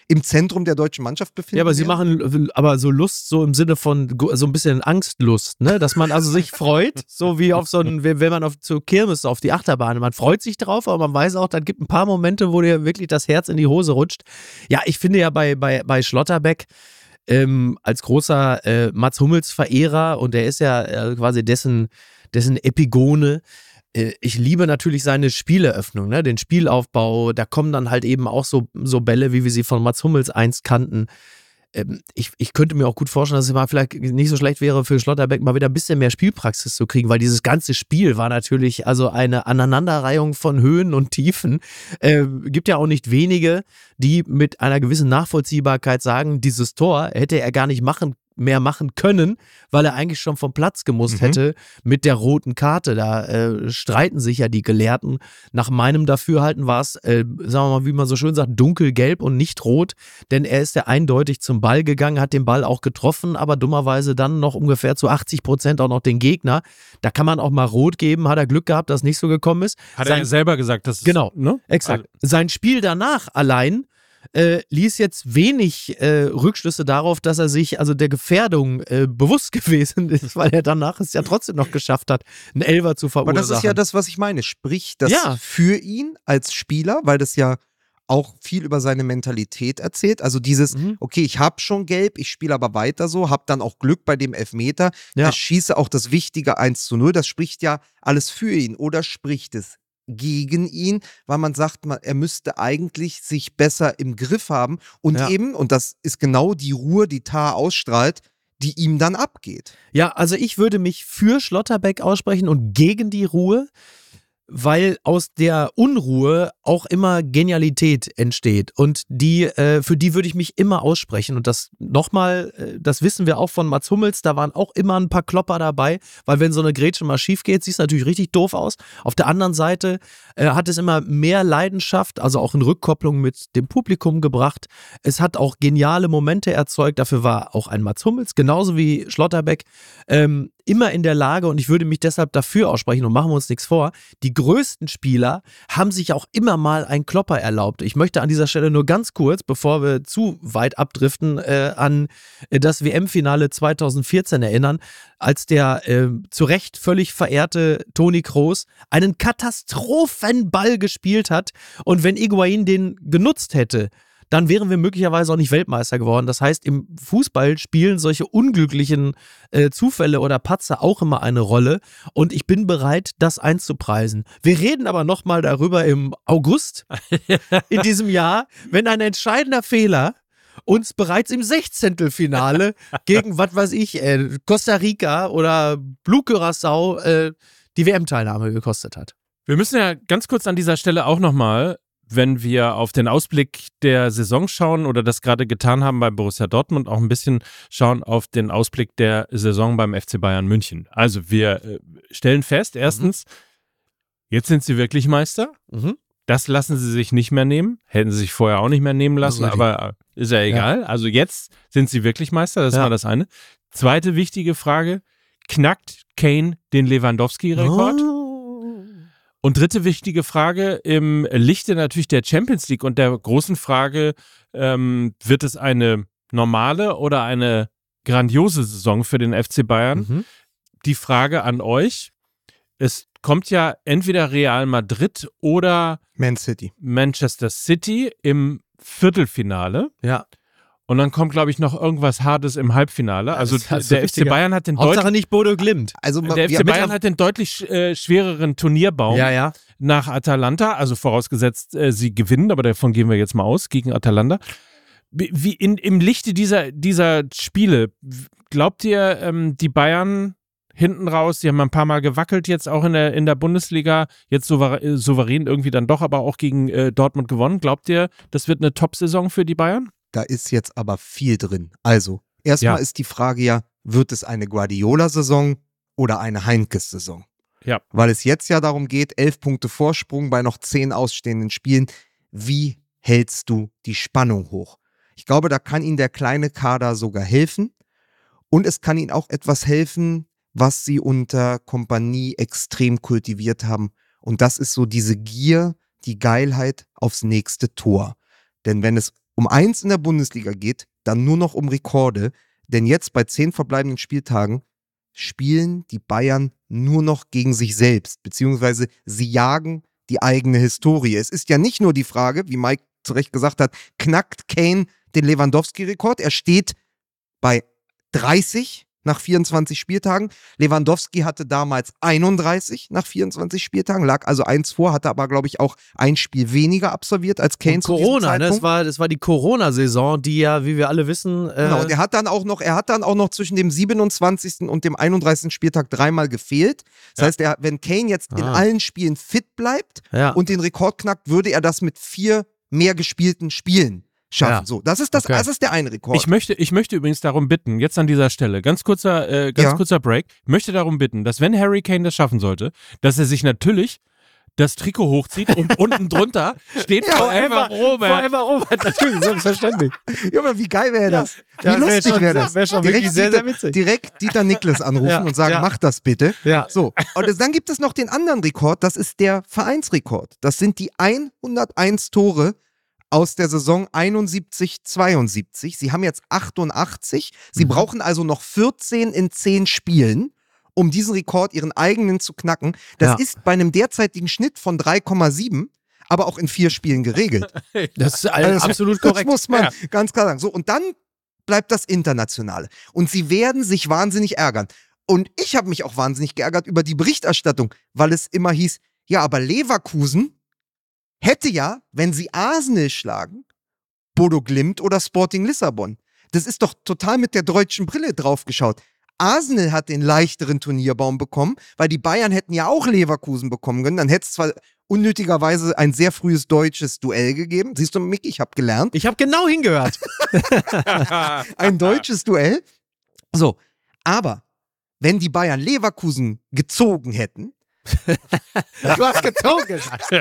im Zentrum der deutschen Mannschaft befinden.
Ja, aber sie
werden.
machen aber so Lust, so im Sinne von go- so ein bisschen Angstlust, ne? Dass man also sich freut, so wie auf so ein, wenn wenn man auf zur Kirmes auf die Achterbahn, man freut sich drauf, aber man weiß auch, dann gibt ein paar Momente, wo dir wirklich das Herz in die Hose rutscht. Ja, ich finde ja bei, bei, bei Schlotterbeck, ähm, als großer äh, Mats Hummels-Verehrer, und der ist ja äh, quasi dessen, dessen Epigone. Äh, ich liebe natürlich seine Spieleröffnung, ne? Den Spielaufbau. Da kommen dann halt eben auch so, so Bälle, wie wir sie von Mats Hummels einst kannten. Ähm, ich, ich könnte mir auch gut vorstellen, dass es mal vielleicht nicht so schlecht wäre für Schlotterbeck, mal wieder ein bisschen mehr Spielpraxis zu kriegen, weil dieses ganze Spiel war natürlich also eine Aneinanderreihung von Höhen und Tiefen. Äh, gibt ja auch nicht wenige, die mit einer gewissen Nachvollziehbarkeit sagen, dieses Tor hätte er gar nicht machen mehr machen können, weil er eigentlich schon vom Platz gemusst
Mhm.
hätte mit der roten Karte. Da äh, streiten sich ja die Gelehrten. Nach meinem Dafürhalten war es, äh, sagen wir mal, wie man so schön sagt, dunkelgelb und nicht rot, denn er ist ja eindeutig zum Ball gegangen, hat den Ball auch getroffen, aber dummerweise dann noch ungefähr zu achtzig Prozent auch noch den Gegner. Da kann man auch mal rot geben, hat er Glück gehabt, dass nicht so gekommen ist.
Hat
Sein-
er selber gesagt, dass es,
Genau.
ne?
Exakt. Sein Spiel danach allein äh, ließ jetzt wenig äh, Rückschlüsse darauf, dass er sich also der Gefährdung äh, bewusst gewesen ist, weil er danach es ja trotzdem noch geschafft hat, einen Elfer zu
Aber
verursachen.
das ist ja das, was ich meine. Sprich, das
Ja.
für ihn als Spieler, weil das ja auch viel über seine Mentalität erzählt. Also dieses,
Mhm.
okay, ich habe schon gelb, ich spiele aber weiter so, habe dann auch Glück bei dem Elfmeter.
Ja.
Ich schieße auch das wichtige eins zu null. Das spricht ja alles für ihn. Oder spricht es gegen ihn, weil man sagt, man, er müsste eigentlich sich besser im Griff haben. Und
Ja.
eben, und das ist genau die Ruhe, die Tar ausstrahlt, die ihm dann abgeht.
Ja, also ich würde mich für Schlotterbeck aussprechen und gegen die Ruhe, weil aus der Unruhe auch immer Genialität entsteht. Und die, äh, für die würde ich mich immer aussprechen. Und das nochmal, äh, das wissen wir auch von Mats Hummels, da waren auch immer ein paar Klopper dabei, weil wenn so eine Grätsche mal schief geht, sieht es natürlich richtig doof aus. Auf der anderen Seite äh, hat es immer mehr Leidenschaft, also auch in Rückkopplung mit dem Publikum gebracht. Es hat auch geniale Momente erzeugt. Dafür war auch ein Mats Hummels, genauso wie Schlotterbeck, ähm, immer in der Lage, und ich würde mich deshalb dafür aussprechen und machen wir uns nichts vor, die größten Spieler haben sich auch immer mal einen Klopper erlaubt. Ich möchte an dieser Stelle nur ganz kurz, bevor wir zu weit abdriften, äh, an das W M-Finale zweitausendvierzehn erinnern, als der äh, zu Recht völlig verehrte Toni Kroos einen Katastrophenball gespielt hat, und wenn Higuaín den genutzt hätte, dann wären wir möglicherweise auch nicht Weltmeister geworden. Das heißt, im Fußball spielen solche unglücklichen äh, Zufälle oder Patzer auch immer eine Rolle, und ich bin bereit, das einzupreisen. Wir reden aber nochmal darüber im August in diesem Jahr, wenn ein entscheidender Fehler uns bereits im Sechzehntelfinale gegen, was weiß ich, äh, Costa Rica oder Blue Curaçao äh, die W M-Teilnahme gekostet hat.
Wir müssen ja ganz kurz an dieser Stelle auch nochmal, wenn wir auf den Ausblick der Saison schauen oder das gerade getan haben bei Borussia Dortmund, auch ein bisschen schauen auf den Ausblick der Saison beim F C Bayern München. Also wir äh, stellen fest, erstens, jetzt sind sie wirklich Meister.
Mhm.
Das lassen sie sich nicht mehr nehmen. Hätten sie sich vorher auch nicht mehr nehmen lassen,
Also,
aber äh, ist ja egal. Also jetzt sind sie wirklich Meister, das ist
Ja.
mal das eine. Zweite wichtige Frage, knackt Kane den Lewandowski-Rekord?
Oh.
Und dritte wichtige Frage, im Lichte natürlich der Champions League und der großen Frage, ähm, wird es eine normale oder eine grandiose Saison für den F C Bayern?
Mhm.
Die Frage an euch, es kommt ja entweder Real Madrid oder
Man City.
Manchester City im Viertelfinale.
Ja.
Und dann kommt, glaube ich, noch irgendwas Hartes im Halbfinale. Also
das ist halt so
der F C
richtiger-
Bayern hat den
Hauptsache
deutlich,
nicht Bodo Glimt.
Also
der F C
wir-
Bayern hat den deutlich äh, schwereren Turnierbaum
Ja, ja.
nach Atalanta, also vorausgesetzt, äh, sie gewinnen, aber davon gehen wir jetzt mal aus, gegen Atalanta. Wie, wie in, im Lichte dieser, dieser Spiele, w- glaubt ihr, ähm, die Bayern hinten raus, die haben ein paar Mal gewackelt jetzt auch in der, in der Bundesliga, jetzt souver äh, souverän irgendwie dann doch, aber auch gegen äh, Dortmund gewonnen. Glaubt ihr, das wird eine Top-Saison für die Bayern?
Da ist jetzt aber viel drin. Also, erstmal
Ja.
ist die Frage ja, wird es eine Guardiola-Saison oder eine Heinkes-Saison?
Ja.
Weil es jetzt ja darum geht, elf Punkte Vorsprung bei noch zehn ausstehenden Spielen. Wie hältst du die Spannung hoch? Ich glaube, da kann Ihnen der kleine Kader sogar helfen. Und es kann Ihnen auch etwas helfen, was Sie unter Kompanie extrem kultiviert haben. Und das ist so diese Gier, die Geilheit aufs nächste Tor. Denn wenn es um eins in der Bundesliga geht, dann nur noch um Rekorde. Denn jetzt bei zehn verbleibenden Spieltagen spielen die Bayern nur noch gegen sich selbst, beziehungsweise sie jagen die eigene Historie. Es ist ja nicht nur die Frage, wie Mike zu Recht gesagt hat, knackt Kane den Lewandowski-Rekord? Er steht bei dreißig nach vierundzwanzig Spieltagen. Lewandowski hatte damals einunddreißig nach vierundzwanzig Spieltagen, lag also eins vor, hatte aber, glaube ich, auch ein Spiel weniger absolviert als Kane zu diesem
Corona, ne?
Zeitpunkt.
Das war, das war die Corona-Saison, die ja, wie wir alle wissen, äh,
Genau, der hat dann auch noch, er hat dann auch noch zwischen dem siebenundzwanzigsten und dem einunddreißigsten Spieltag dreimal gefehlt. Das
Ja.
heißt, er, wenn Kane jetzt in
Ah.
allen Spielen fit bleibt
ja.
und den Rekord knackt, würde er das mit vier mehr gespielten Spielen schaffen.
Ja.
So, das ist das,
Okay.
das ist der eine Rekord.
Ich möchte, ich möchte übrigens darum bitten, jetzt an dieser Stelle, ganz kurzer, äh, ganz
Ja.
kurzer Break, ich möchte darum bitten, dass wenn Harry Kane das schaffen sollte, dass er sich natürlich das Trikot hochzieht und unten drunter steht
Ja,
Forever Robert.
Forever Robert, natürlich, selbstverständlich.
Ja, aber wie geil wäre das? Wie
Ja, wär
lustig
schon-
wäre das?
wär schon
Direkt
wirklich sehr,
Dieter,
sehr witzig.
direkt Dieter Niklas anrufen
Ja,
und sagen,
ja.
mach das bitte.
Ja.
So, und es- dann gibt es noch den anderen Rekord, das ist der Vereinsrekord. Das sind die hunderteins Tore aus der Saison einundsiebzig zweiundsiebzig. Sie haben jetzt achtundachtzig. Sie
Mhm.
brauchen also noch vierzehn in zehn Spielen, um diesen Rekord, ihren eigenen, zu knacken. Das
Ja.
ist bei einem derzeitigen Schnitt von drei Komma sieben, aber auch in vier Spielen geregelt.
Das ist
Also,
absolut
Das
korrekt.
muss man
Ja.
ganz klar sagen. So, und dann bleibt das Internationale. Und sie werden sich wahnsinnig ärgern. Und ich habe mich auch wahnsinnig geärgert über die Berichterstattung, weil es immer hieß, ja, aber Leverkusen hätte ja, wenn sie Arsenal schlagen, Bodo Glimt oder Sporting Lissabon. Das ist doch total mit der deutschen Brille draufgeschaut. Arsenal hat den leichteren Turnierbaum bekommen, weil die Bayern hätten ja auch Leverkusen bekommen können. Dann hätte es zwar unnötigerweise ein sehr frühes deutsches Duell gegeben. Siehst du, Mick, ich habe gelernt.
Ich habe genau hingehört.
Ein deutsches Duell. So, aber wenn die Bayern Leverkusen gezogen hätten,
Du hast gezogen.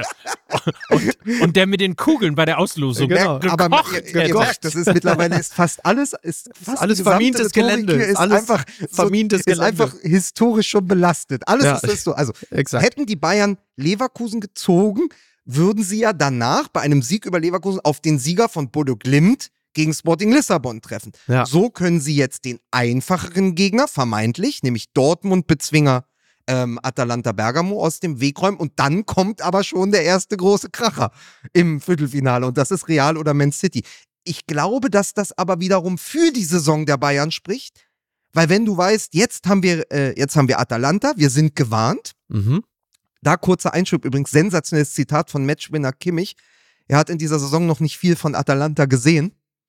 und, und der mit den Kugeln bei der Auslosung.
Genau.
Der
aber
gekocht,
ihr, ihr
gekocht.
merkt, das ist mittlerweile ist fast alles, ist fast
alles
die gesamte
vermintes
Rhetorik
Gelände.
hier ist
Alles
einfach
vermintes
ist
Gelände.
einfach historisch schon belastet. Alles
Ja.
ist das so. Also
Exakt.
hätten die Bayern Leverkusen gezogen, würden sie ja danach bei einem Sieg über Leverkusen auf den Sieger von Bodo Glimt gegen Sporting Lissabon treffen.
Ja.
So können sie jetzt den einfacheren Gegner, vermeintlich, nämlich Dortmund-Bezwinger ähm, Atalanta Bergamo aus dem Weg räumen und dann kommt aber schon der erste große Kracher im Viertelfinale und das ist Real oder Man City. Ich glaube, dass das aber wiederum für die Saison der Bayern spricht, weil wenn du weißt, jetzt haben wir, äh, jetzt haben wir Atalanta, wir sind gewarnt.
Mhm.
Da kurzer Einschub, übrigens sensationelles Zitat von Matchwinner Kimmich. Er hat in dieser Saison noch nicht viel von Atalanta gesehen.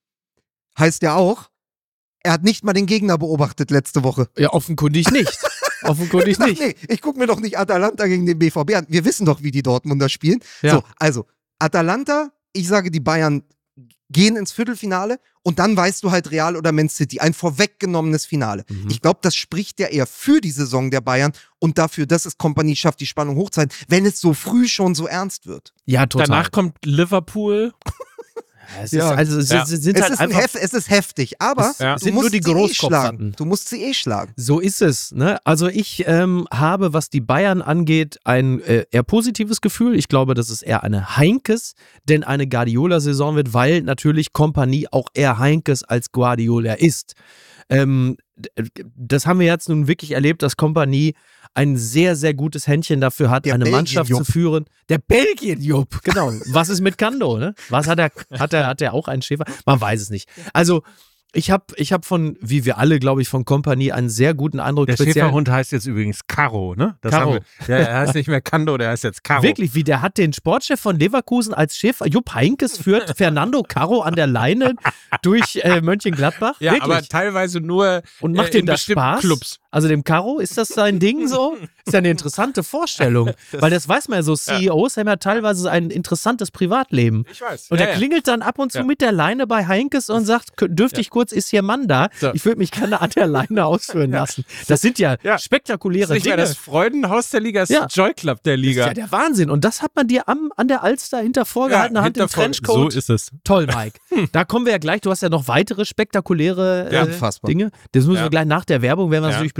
Heißt ja auch, er hat nicht mal den Gegner beobachtet letzte Woche.
Ja, offenkundig nicht. offenkundig
Ach
nicht.
nee, ich gucke mir doch nicht Atalanta gegen den B V B an. Wir wissen doch, wie die Dortmunder spielen.
Ja.
So, also Atalanta, ich sage, die Bayern gehen ins Viertelfinale und dann weißt du halt Real oder Man City. Ein vorweggenommenes Finale.
Mhm.
Ich glaube, das spricht ja eher für die Saison der Bayern und dafür, dass es Kompanie schafft, die Spannung hochzuhalten, wenn es so früh schon so ernst wird.
Ja, total.
Danach kommt Liverpool.
es
Ja.
ist, also es
Ja.
sind, sind
Es
halt
ist, ein
einfach
hef, es ist heftig, aber
Es
ja.
du
sind
musst
nur die
sie eh
Großkopfratten.
schlagen. Du musst sie eh schlagen.
So ist es. Ne? Also ich ähm, habe, was die Bayern angeht, ein äh, eher positives Gefühl. Ich glaube, dass es eher eine Heinkes, denn eine Guardiola-Saison wird, weil natürlich Kompanie auch eher Heinkes als Guardiola ist. Ähm, d- das haben wir jetzt nun wirklich erlebt, dass Kompanie ein sehr, sehr gutes Händchen dafür hat,
Der
eine Mannschaft zu
Belgien-Jupp.
führen. Der Belgien-Jupp, genau. Was ist mit Kando? Ne? Was hat er? Hat er, hat er auch einen Schäfer? Man weiß es nicht. Also ich habe ich hab von, wie wir alle, glaube ich, von Kompanie einen sehr guten Eindruck.
Der
speziell-
Schäferhund heißt jetzt übrigens Caro, ne? Das
Caro.
haben wir. Ja, er heißt nicht mehr Kando, der heißt jetzt Caro.
Wirklich, wie der hat den Sportchef von Leverkusen als Schäfer. Jupp Heynckes führt Fernando Caro an der Leine durch äh, Mönchengladbach.
Ja,
Wirklich.
aber teilweise nur
Und macht
äh,
dem
in
das
bestimmten
Spaß?
Clubs.
Also dem Caro, ist das sein Ding so? Ist ja eine interessante Vorstellung. Weil das weiß man ja so, C E Os haben ja teilweise ein interessantes Privatleben.
Ich weiß.
Und
ja,
er
ja.
klingelt dann ab und zu
Ja.
mit der Leine bei Heinkes und sagt, "Kö- dürfte ich kurz, ist hier Mann da?
So.
Ich würde mich gerne an der Leine ausführen lassen. Das sind ja,
Ja. Das
spektakuläre
ist nicht mehr
Dinge.
das Freudenhaus der Liga, das ist
Ja.
Joy Club der
Das ist
Liga.
ja der Wahnsinn. Und das hat man dir am, an der Alster hinter vorgehaltener Hand im
hinter vor-
Trenchcoat.
So ist es.
Toll, Mike. Da kommen wir ja gleich. Du hast ja noch weitere spektakuläre
Ja,
äh,
unfassbar.
Dinge. Das müssen
Ja.
wir gleich nach der Werbung, werden wir
Ja.
natürlich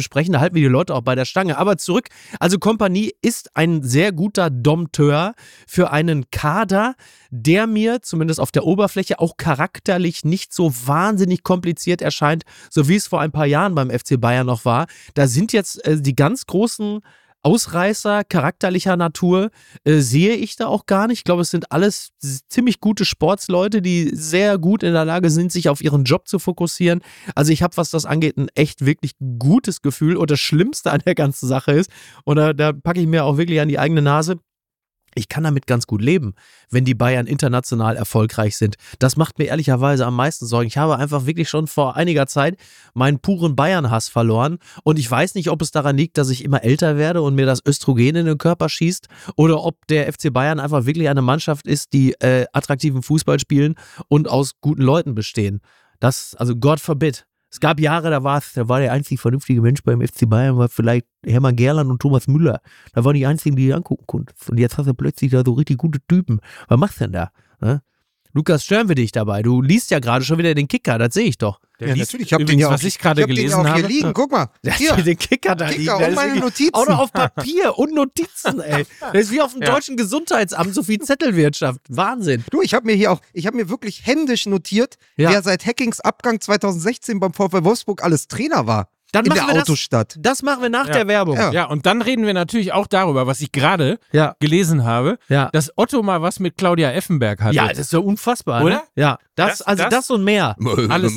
besprechen, da halten wir die Leute auch bei der Stange. Aber zurück, also Kompanie ist ein sehr guter Dompteur für einen Kader, der mir zumindest auf der Oberfläche auch charakterlich nicht so wahnsinnig kompliziert erscheint, so wie es vor ein paar Jahren beim F C Bayern noch war. Da sind jetzt äh, die ganz großen Ausreißer charakterlicher Natur äh, sehe ich da auch gar nicht. Ich glaube, es sind alles ziemlich gute Sportsleute, die sehr gut in der Lage sind, sich auf ihren Job zu fokussieren. Also ich habe, was das angeht, ein echt wirklich gutes Gefühl. Und das Schlimmste an der ganzen Sache ist, und da, da packe ich mir auch wirklich an die eigene Nase, ich kann damit ganz gut leben, wenn die Bayern international erfolgreich sind. Das macht mir ehrlicherweise am meisten Sorgen. Ich habe einfach wirklich schon vor einiger Zeit meinen puren Bayern-Hass verloren und ich weiß nicht, ob es daran liegt, dass ich immer älter werde und mir das Östrogen in den Körper schießt oder ob der F C Bayern einfach wirklich eine Mannschaft ist, die äh, attraktiven Fußball spielen und aus guten Leuten bestehen. Das, also God forbid. Es gab Jahre, da war es, da war der einzig vernünftige Mensch beim F C Bayern, war vielleicht Hermann Gerland und Thomas Müller. Da waren die einzigen, die du angucken konntest. Und jetzt hast du plötzlich da so richtig gute Typen. Was machst du denn da? Ne? Lukas, stören wir dich dabei? Du liest ja gerade schon wieder den Kicker, das sehe ich doch.
Der
Ja,
liest
natürlich. Ich habe den
übrigens,
ja auch,
was ich gerade
hab
gelesen
den ja auch hier
habe.
liegen. Guck mal. Hier.
Den Kicker da
Kicker
liegen.
und
Der ist
meine
wirklich-
Notizen.
Auch noch auf Papier und Notizen, ey. Das ist wie auf dem
Ja.
deutschen Gesundheitsamt, so viel Zettelwirtschaft. Wahnsinn.
Du, ich habe mir hier auch, ich habe mir wirklich händisch notiert,
Ja.
wer seit Hackings Abgang zweitausendsechzehn beim VfL Wolfsburg alles Trainer war.
Dann
in
machen
der
wir
Autostadt.
Das, das machen wir nach
Ja.
der Werbung.
Ja.
Ja, und dann reden wir natürlich auch darüber, was ich gerade
Ja.
gelesen habe,
Ja.
dass Otto mal was mit Claudia Effenberg hatte.
Ja, das ist ja unfassbar.
Oder?
Ne? Ja, das,
Das-
also das,
das-
und mehr.
Alles-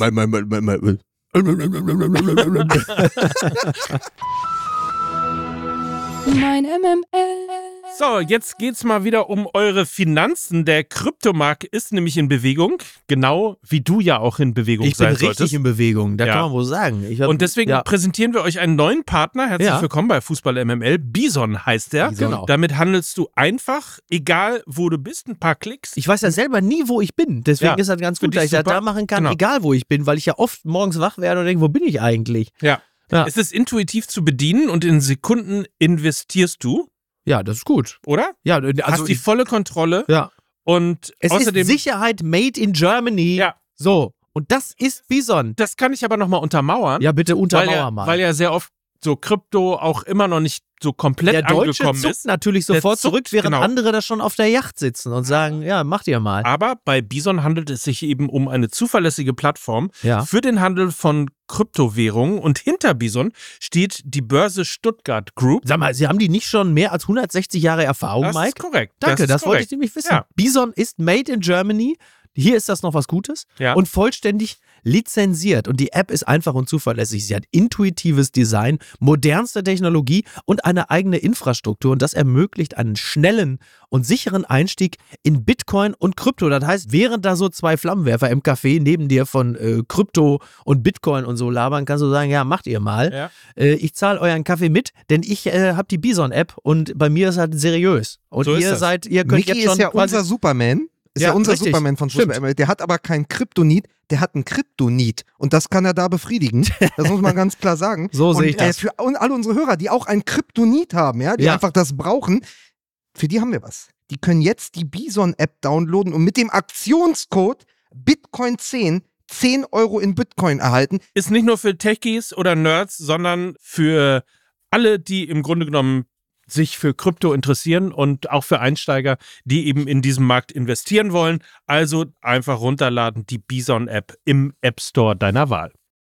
Mein M M L.
So, jetzt geht's mal wieder um eure Finanzen. Der Kryptomarkt ist nämlich in Bewegung, genau wie du ja auch in Bewegung
Ich bin
sein
richtig
solltest.
in Bewegung, da
Ja.
kann man wohl sagen. Ich hab,
Und deswegen
ja.
präsentieren wir euch einen neuen Partner. Herzlich
Ja.
willkommen bei Fußball M M L. Bison heißt der.
Bison. Genau.
Damit handelst du einfach, egal wo du bist, ein paar Klicks.
Ich weiß ja selber nie, wo ich bin. Deswegen
Ja,
ist das ganz
für
gut,
dich
dass ich das
super.
da machen kann,
Genau.
egal wo ich bin, weil ich ja oft morgens wach werde und denke, wo bin ich eigentlich?
Ja.
Ja.
Es ist intuitiv zu bedienen und in Sekunden investierst du,
Ja, das ist gut.
oder?
Ja, also
Hast die
ich,
volle Kontrolle
ja.
und
Es
außerdem.
ist Sicherheit made in Germany.
Ja.
So, und das ist Bison.
Das kann ich aber nochmal untermauern.
Ja, bitte
weil
untermauer
ja,
mal.
weil ja sehr oft so Krypto auch immer noch nicht so komplett
der Deutsche
angekommen
zuckt
ist.
natürlich
Der
sofort
zuckt,
zurück, während
genau.
andere da schon auf der Yacht sitzen und sagen, ja, macht ihr mal.
Aber bei Bison handelt es sich eben um eine zuverlässige Plattform
Ja.
für den Handel von Kryptowährungen und hinter Bison steht die Börse Stuttgart Group.
Sag mal, Sie haben die nicht schon mehr als hundertsechzig Jahre Erfahrung,
Das
Mike?
ist korrekt.
Danke, das,
ist
wollte ich
korrekt.
nämlich wissen.
Ja.
Bison ist made in Germany. Hier ist das noch was Gutes
Ja.
und vollständig lizenziert. Und die App ist einfach und zuverlässig. Sie hat intuitives Design, modernste Technologie und eine eigene Infrastruktur. Und das ermöglicht einen schnellen und sicheren Einstieg in Bitcoin und Krypto. Das heißt, während da so zwei Flammenwerfer im Café neben dir von äh, Krypto und Bitcoin und so labern, kannst du sagen, ja, macht ihr mal.
Ja.
Äh, ich zahle euren Kaffee mit, denn ich äh, habe die Bison-App und bei mir ist halt seriös. Und
So ist
ihr
das.
seid, ihr könnt
Micky
jetzt schon
ist ja
quasi
unser Superman. Ist ja,
Ja,
unser
richtig.
Superman von
Stimmt.
Fußball M M L. Der hat aber kein Kryptonit, der hat ein Kryptonit. Und das kann er da befriedigen. Das muss man ganz klar sagen.
So
und,
sehe ich
äh,
das.
Für un- alle unsere Hörer, die auch ein Kryptonit haben, ja, die
Ja.
einfach das brauchen, für die haben wir was. Die können jetzt die Bison-App downloaden und mit dem Aktionscode Bitcoin zehn zehn Euro in Bitcoin erhalten.
Ist nicht nur für Techies oder Nerds, sondern für alle, die im Grunde genommen sich für Krypto interessieren und auch für Einsteiger, die eben in diesem Markt investieren wollen. Also einfach runterladen, die Bison-App im App Store deiner Wahl.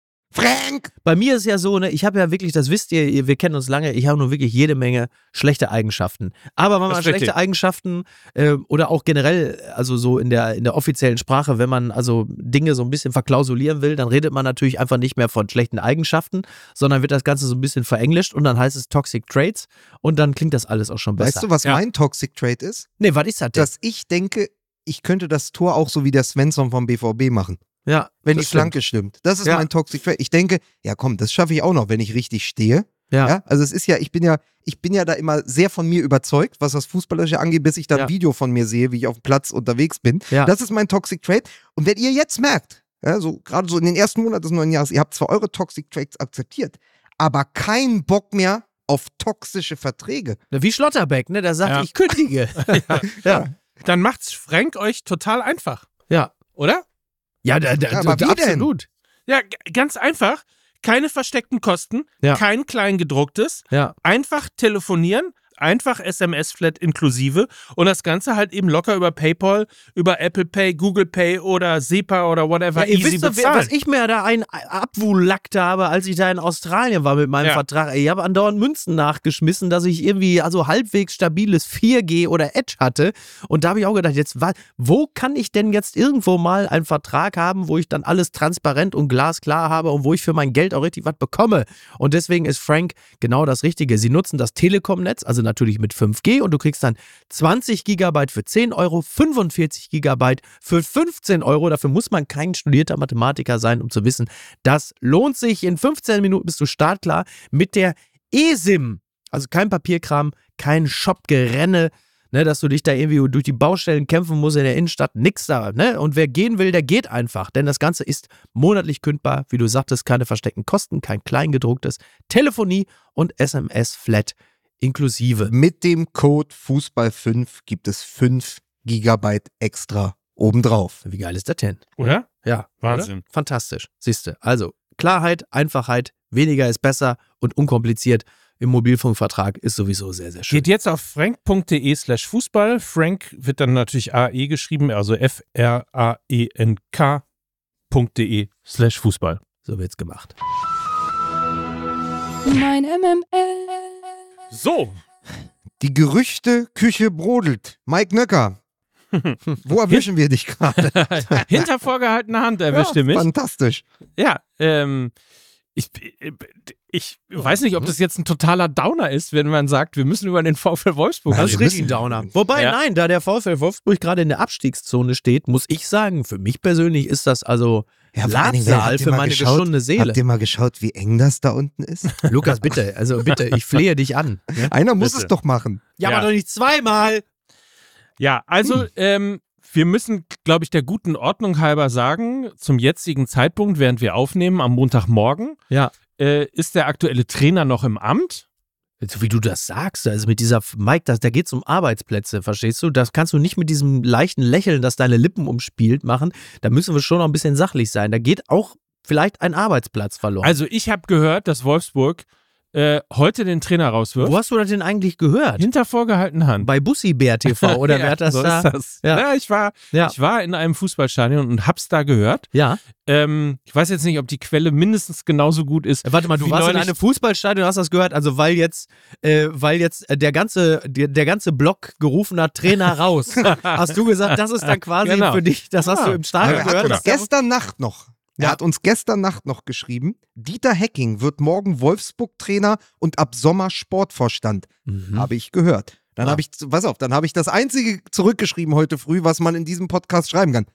Frank!
Bei mir ist ja so, ne, ich habe ja wirklich, das wisst ihr, ihr- wir kennen uns lange, ich habe nur wirklich jede Menge schlechte Eigenschaften. Aber wenn man
Das ist
schlechte
richtig.
Eigenschaften äh, oder auch generell, also so in der, in der offiziellen Sprache, wenn man also Dinge so ein bisschen verklausulieren will, dann redet man natürlich einfach nicht mehr von schlechten Eigenschaften, sondern wird das Ganze so ein bisschen verenglischt und dann heißt es Toxic Traits und dann klingt das alles auch schon besser.
Weißt du, was
Ja.
mein Toxic Trait ist?
Nee, was ist das denn?
Dass ich denke, ich könnte das Tor auch so wie der Svensson vom B V B machen.
ja,
Wenn
das
die Flanke stimmt. Das ist
Ja.
mein Toxic Trait. Ich denke, ja komm, das schaffe ich auch noch, wenn ich richtig stehe.
Ja.
Ja, also es ist ja, ich bin ja, ich bin ja da immer sehr von mir überzeugt, was das Fußballerische angeht, bis ich dann
Ja.
ein Video von mir sehe, wie ich auf dem Platz unterwegs bin.
Ja.
Das ist mein Toxic Trait. Und wenn ihr jetzt merkt, ja, so gerade so in den ersten Monaten des neuen Jahres, ihr habt zwar eure Toxic Traits akzeptiert, aber keinen Bock mehr auf toxische Verträge.
Wie Schlotterbeck, ne, der sagt,
Ja.
ich kündige. ja.
Dann macht's Frank euch total einfach,
Ja.
oder?
Ja, da, da,
Ja, aber
da,
wie denn?
absolut.
Ja, g- ganz einfach. keine versteckten Kosten,
Ja.
kein Kleingedrucktes,
Ja.
einfach telefonieren, einfach S M S-Flat inklusive und das Ganze halt eben locker über PayPal, über Apple Pay, Google Pay oder SEPA oder whatever
Ja, ihr
easy
wisst doch,
bezahlen.
was ich mir da ein abwulackt habe, als ich da in Australien war mit meinem
Ja.
Vertrag. Ey, ich habe andauernd Münzen nachgeschmissen, dass ich irgendwie also halbwegs stabiles vier G oder Edge hatte. Und da habe ich auch gedacht, jetzt wa- wo kann ich denn jetzt irgendwo mal einen Vertrag haben, wo ich dann alles transparent und glasklar habe und wo ich für mein Geld auch richtig was bekomme. Und deswegen ist Frank genau das Richtige. Sie nutzen das Telekom-Netz, also natürlich mit fünf G, und du kriegst dann zwanzig Gigabyte für zehn Euro, fünfundvierzig Gigabyte für fünfzehn Euro. Dafür muss man kein studierter Mathematiker sein, um zu wissen, das lohnt sich. In fünfzehn Minuten bist du startklar mit der eSIM. Also kein Papierkram, kein Shopgerenne, ne, dass du dich da irgendwie durch die Baustellen kämpfen musst in der Innenstadt. Nix da. Ne? Und wer gehen will, der geht einfach. Denn das Ganze ist monatlich kündbar. Wie du sagtest, keine versteckten Kosten, kein Kleingedrucktes. Telefonie und S M S-Flat inklusive.
Mit dem Code Fußball fünf gibt es fünf Gigabyte extra obendrauf.
Wie geil ist das denn?
Oder?
Ja.
Wahnsinn.
Oder? Fantastisch. Siehste. Also Klarheit, Einfachheit, weniger ist besser und unkompliziert im Mobilfunkvertrag ist sowieso sehr, sehr schön.
Geht jetzt auf frank.de slash Fußball. Frank wird dann natürlich A E geschrieben, also F R A E N K.de slash Fußball.
So wird's gemacht.
Mein M M L.
So,
Die Gerüchte-Küche brodelt. Mike Nöcker. Wo erwischen wir dich gerade?
hinter vorgehaltener Hand erwischte mich.
Fantastisch.
Ja, ähm, ich, ich weiß nicht, ob das jetzt ein totaler Downer ist, wenn man sagt, wir müssen über den VfL Wolfsburg
Nein,
Das ist
wir
richtig ein
müssen-
Downer. Wobei,
Ja.
nein, da der VfL Wolfsburg gerade in der Abstiegszone steht, muss ich sagen, für mich persönlich ist das also
Ja, vor allen Dingen, habt
Labsal
ihr
für
mal
meine
geschaut-
geschundene Seele.
Habt ihr mal geschaut, wie eng das da unten ist?
Lukas, bitte, also bitte, ich flehe dich an. Ja,
Einer muss
Bitte.
es doch machen.
ja
Ja.
aber doch nicht zweimal.
Ja, also ähm, wir müssen, glaube ich, der guten Ordnung halber sagen, zum jetzigen Zeitpunkt, während wir aufnehmen, am Montagmorgen,
Ja.
äh, ist der aktuelle Trainer noch im Amt.
So wie du das sagst, also mit dieser, Mike, das, da geht es um Arbeitsplätze, verstehst du? Das kannst du nicht mit diesem leichten Lächeln, das deine Lippen umspielt, machen. Da müssen wir schon noch ein bisschen sachlich sein. Da geht auch vielleicht ein Arbeitsplatz verloren.
Also ich habe gehört, dass Wolfsburg äh, heute den Trainer rauswirft.
Wo hast du das denn eigentlich gehört?
Hinter vorgehaltener Hand.
Bei Bussi Bär T V oder wer hat das
so
da?
ist das.
Ja.
Ja. ich, war,
Ja.
ich war in einem Fußballstadion und hab's da gehört.
Ja.
Ähm, ich weiß jetzt nicht, ob die Quelle mindestens genauso gut ist.
Äh, Warte mal, du
wie
warst in
neulich-
einem Fußballstadion und hast das gehört, also weil jetzt, äh, weil jetzt äh, der ganze, der, der ganze Block gerufen hat, Trainer raus. Hast du gesagt, das ist dann quasi
Genau.
für dich, das hast
Ja.
du im Stadion
Er hat
gehört?
uns
dass-
gestern Nacht noch, er
Ja.
hat uns gestern Nacht noch geschrieben, Dieter Hecking wird morgen Wolfsburg-Trainer und ab Sommer Sportvorstand.
Mhm.
Habe ich gehört. Dann
Ja.
habe ich, pass auf, dann habe ich das einzige zurückgeschrieben heute früh, was man in diesem Podcast schreiben kann.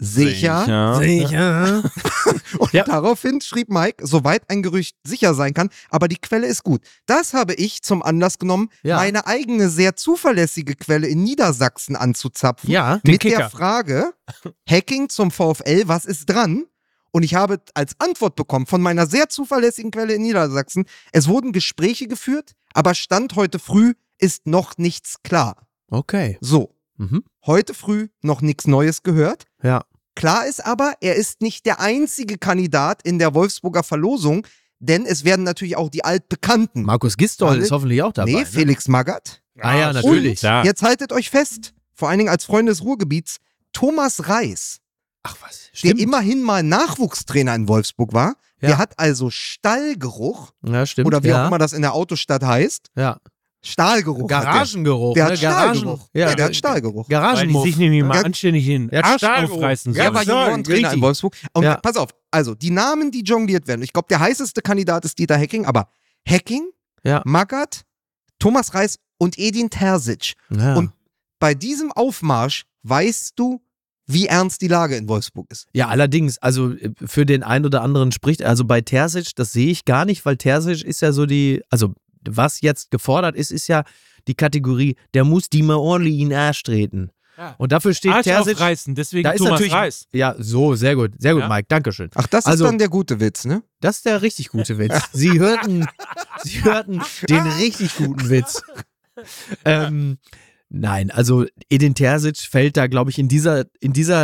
Sicher.
Sicher.
Und
Ja.
daraufhin schrieb Mike, soweit ein Gerücht sicher sein kann, aber die Quelle ist gut. Das habe ich zum Anlass genommen,
Ja.
meine eigene sehr zuverlässige Quelle in Niedersachsen anzuzapfen.
Ja.
Den
mit der
Kicker.
Frage, Hacking zum VfL, was ist dran? Und ich habe als Antwort bekommen von meiner sehr zuverlässigen Quelle in Niedersachsen, es wurden Gespräche geführt, aber Stand heute früh ist noch nichts klar.
Okay.
So,
Mhm.
heute früh noch nichts Neues gehört.
Ja.
Klar ist aber, er ist nicht der einzige Kandidat in der Wolfsburger Verlosung, denn es werden natürlich auch die Altbekannten.
Markus Gistol
Alle-
ist hoffentlich auch dabei.
nee,
ne?
Felix Magath.
Ah ja,
Und
natürlich.
Ja.
jetzt haltet euch fest, vor allen Dingen als Freunde des Ruhrgebiets, Thomas Reis,
Ach was,
der
stimmt.
immerhin mal Nachwuchstrainer in Wolfsburg war,
Ja.
der hat also Stallgeruch,
Ja, stimmt.
oder wie
ja.
auch immer das in der Autostadt heißt,
Ja.
Stahlgeruch. hat
Garagengeruch.
Der, der
ne?
hat Stahlgeruch.
Garagen, ja,
Ja, der hat Stahlgeruch.
Weil die
Garagenmuff.
sich nämlich mal
Ja.
anständig den
Der hat
Arsch
Stahlgeruch.
aufreißen
Der
sollen.
war Juniorentrainer in
richtig.
Wolfsburg. Und
Ja.
pass auf, also die Namen, die jongliert werden. Ich glaube, der heißeste Kandidat ist Dieter Hecking, aber Hecking,
Ja.
Magath, Thomas Reis und Edin Terzic.
Ja.
Und bei diesem Aufmarsch weißt du, wie ernst die Lage in Wolfsburg ist.
Ja, allerdings, also äh, für den einen oder anderen spricht, also bei Terzic, das sehe ich gar nicht, weil Terzic ist ja so die, also was jetzt gefordert ist, ist ja die Kategorie, der muss die mal ordentlich in den Arsch treten.
Ja.
Und dafür steht
Arsch
Terzic.
aufreißen, deswegen
Da ist
Thomas
natürlich,
Reis.
ja, so, sehr gut, sehr gut,
Ja.
Mike, dankeschön.
Ach, das
Also-
ist dann der gute Witz, ne?
Das ist der richtig gute Witz. Sie hörten, Sie hörten den richtig guten Witz. Ähm, nein, also Edin Terzic fällt da, glaube ich, in dieser, in dieser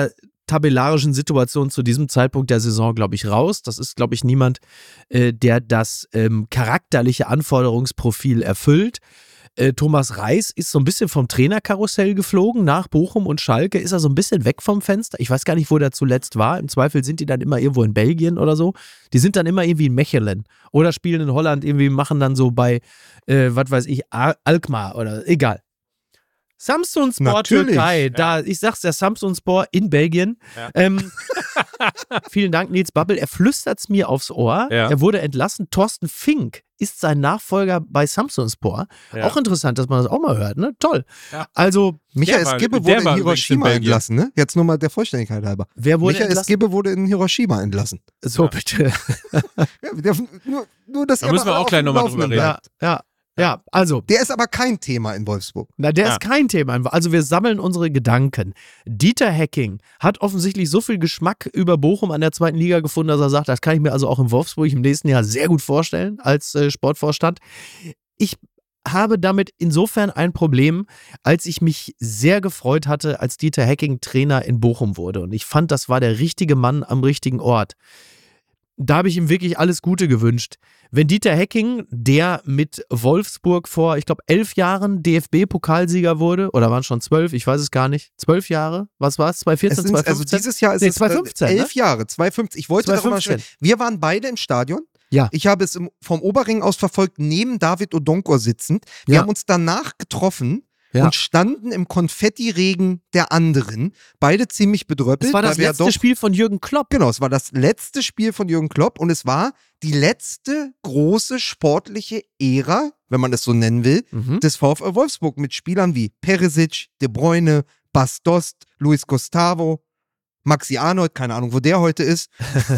tabellarischen Situation zu diesem Zeitpunkt der Saison, glaube ich, raus. Das ist, glaube ich, niemand, äh, der das ähm, charakterliche Anforderungsprofil erfüllt. Äh, Thomas Reis ist so ein bisschen vom Trainerkarussell geflogen. Nach Bochum und Schalke ist er so ein bisschen weg vom Fenster. Ich weiß gar nicht, wo der zuletzt war. Im Zweifel sind die dann immer irgendwo in Belgien oder so. Die sind dann immer irgendwie in Mechelen oder spielen in Holland irgendwie, machen dann so bei, äh, was weiß ich, Al- Alkmaar oder egal. Samsunspor
Natürlich.
Türkei, da, ich sag's ja, Samsunspor in Belgien.
Ja.
Ähm, vielen Dank, Nils Babbel. Er flüstert's mir aufs Ohr.
Ja.
Er wurde entlassen. Thorsten Fink ist sein Nachfolger bei Samsunspor.
Ja.
Auch interessant, dass man das auch mal hört, ne? Toll.
Ja.
Also,
Michael
Der war-
Skibbe
der
wurde in
war übrigens in
Hiroshima
Belgien.
entlassen, ne? Jetzt nur mal der Vollständigkeit halber.
wer wurde
Michael
entlassen?
Skibbe wurde in Hiroshima entlassen.
So,
Ja.
bitte.
Ja, der, nur, nur, dass
Da
er
müssen wir
mal
auch
auf
gleich
dem
noch mal
Laufenden
drüber reden.
bleibt.
Ja, ja, ja. Also,
Der ist aber kein Thema in Wolfsburg.
na, der
Ja.
ist kein Thema. Also wir sammeln unsere Gedanken. Dieter Hecking hat offensichtlich so viel Geschmack über Bochum an der zweiten Liga gefunden, dass er sagt, das kann ich mir also auch in Wolfsburg im nächsten Jahr sehr gut vorstellen als äh, Sportvorstand. Ich habe damit insofern ein Problem, als ich mich sehr gefreut hatte, als Dieter Hecking Trainer in Bochum wurde. Und ich fand, das war der richtige Mann am richtigen Ort. Da habe ich ihm wirklich alles Gute gewünscht. Wenn Dieter Hecking, der mit Wolfsburg vor, ich glaube, elf Jahren D F B-Pokalsieger wurde, oder waren es schon zwölf, ich weiß es gar nicht, zwölf Jahre, was war es,
Es
zweitausendvierzehn,
sind, also
zweitausendfünfzehn?
dieses Jahr ist
Nee,
es äh,
zweitausendfünfzehn,
elf
ne?
Jahre, zweitausendfünfzehn. Ich wollte darüber
zweitausendfünfzehn.
sprechen. Wir waren beide im Stadion.
Ja.
Ich habe es im, vom Oberring aus verfolgt, neben David Odonkor sitzend. Wir
Ja.
haben uns danach getroffen
Ja.
und standen im Konfettiregen der anderen. Beide ziemlich bedröppelt.
Das war das
weil wir ja
letzte
doch,
Spiel von Jürgen Klopp.
Genau, es war das letzte Spiel von Jürgen Klopp und es war die letzte große sportliche Ära, wenn man es so nennen will,
Mhm.
des VfL Wolfsburg mit Spielern wie Perisic, De Bruyne, Bas Dost, Luis Gustavo, Maxi Arnold, keine Ahnung, wo der heute ist.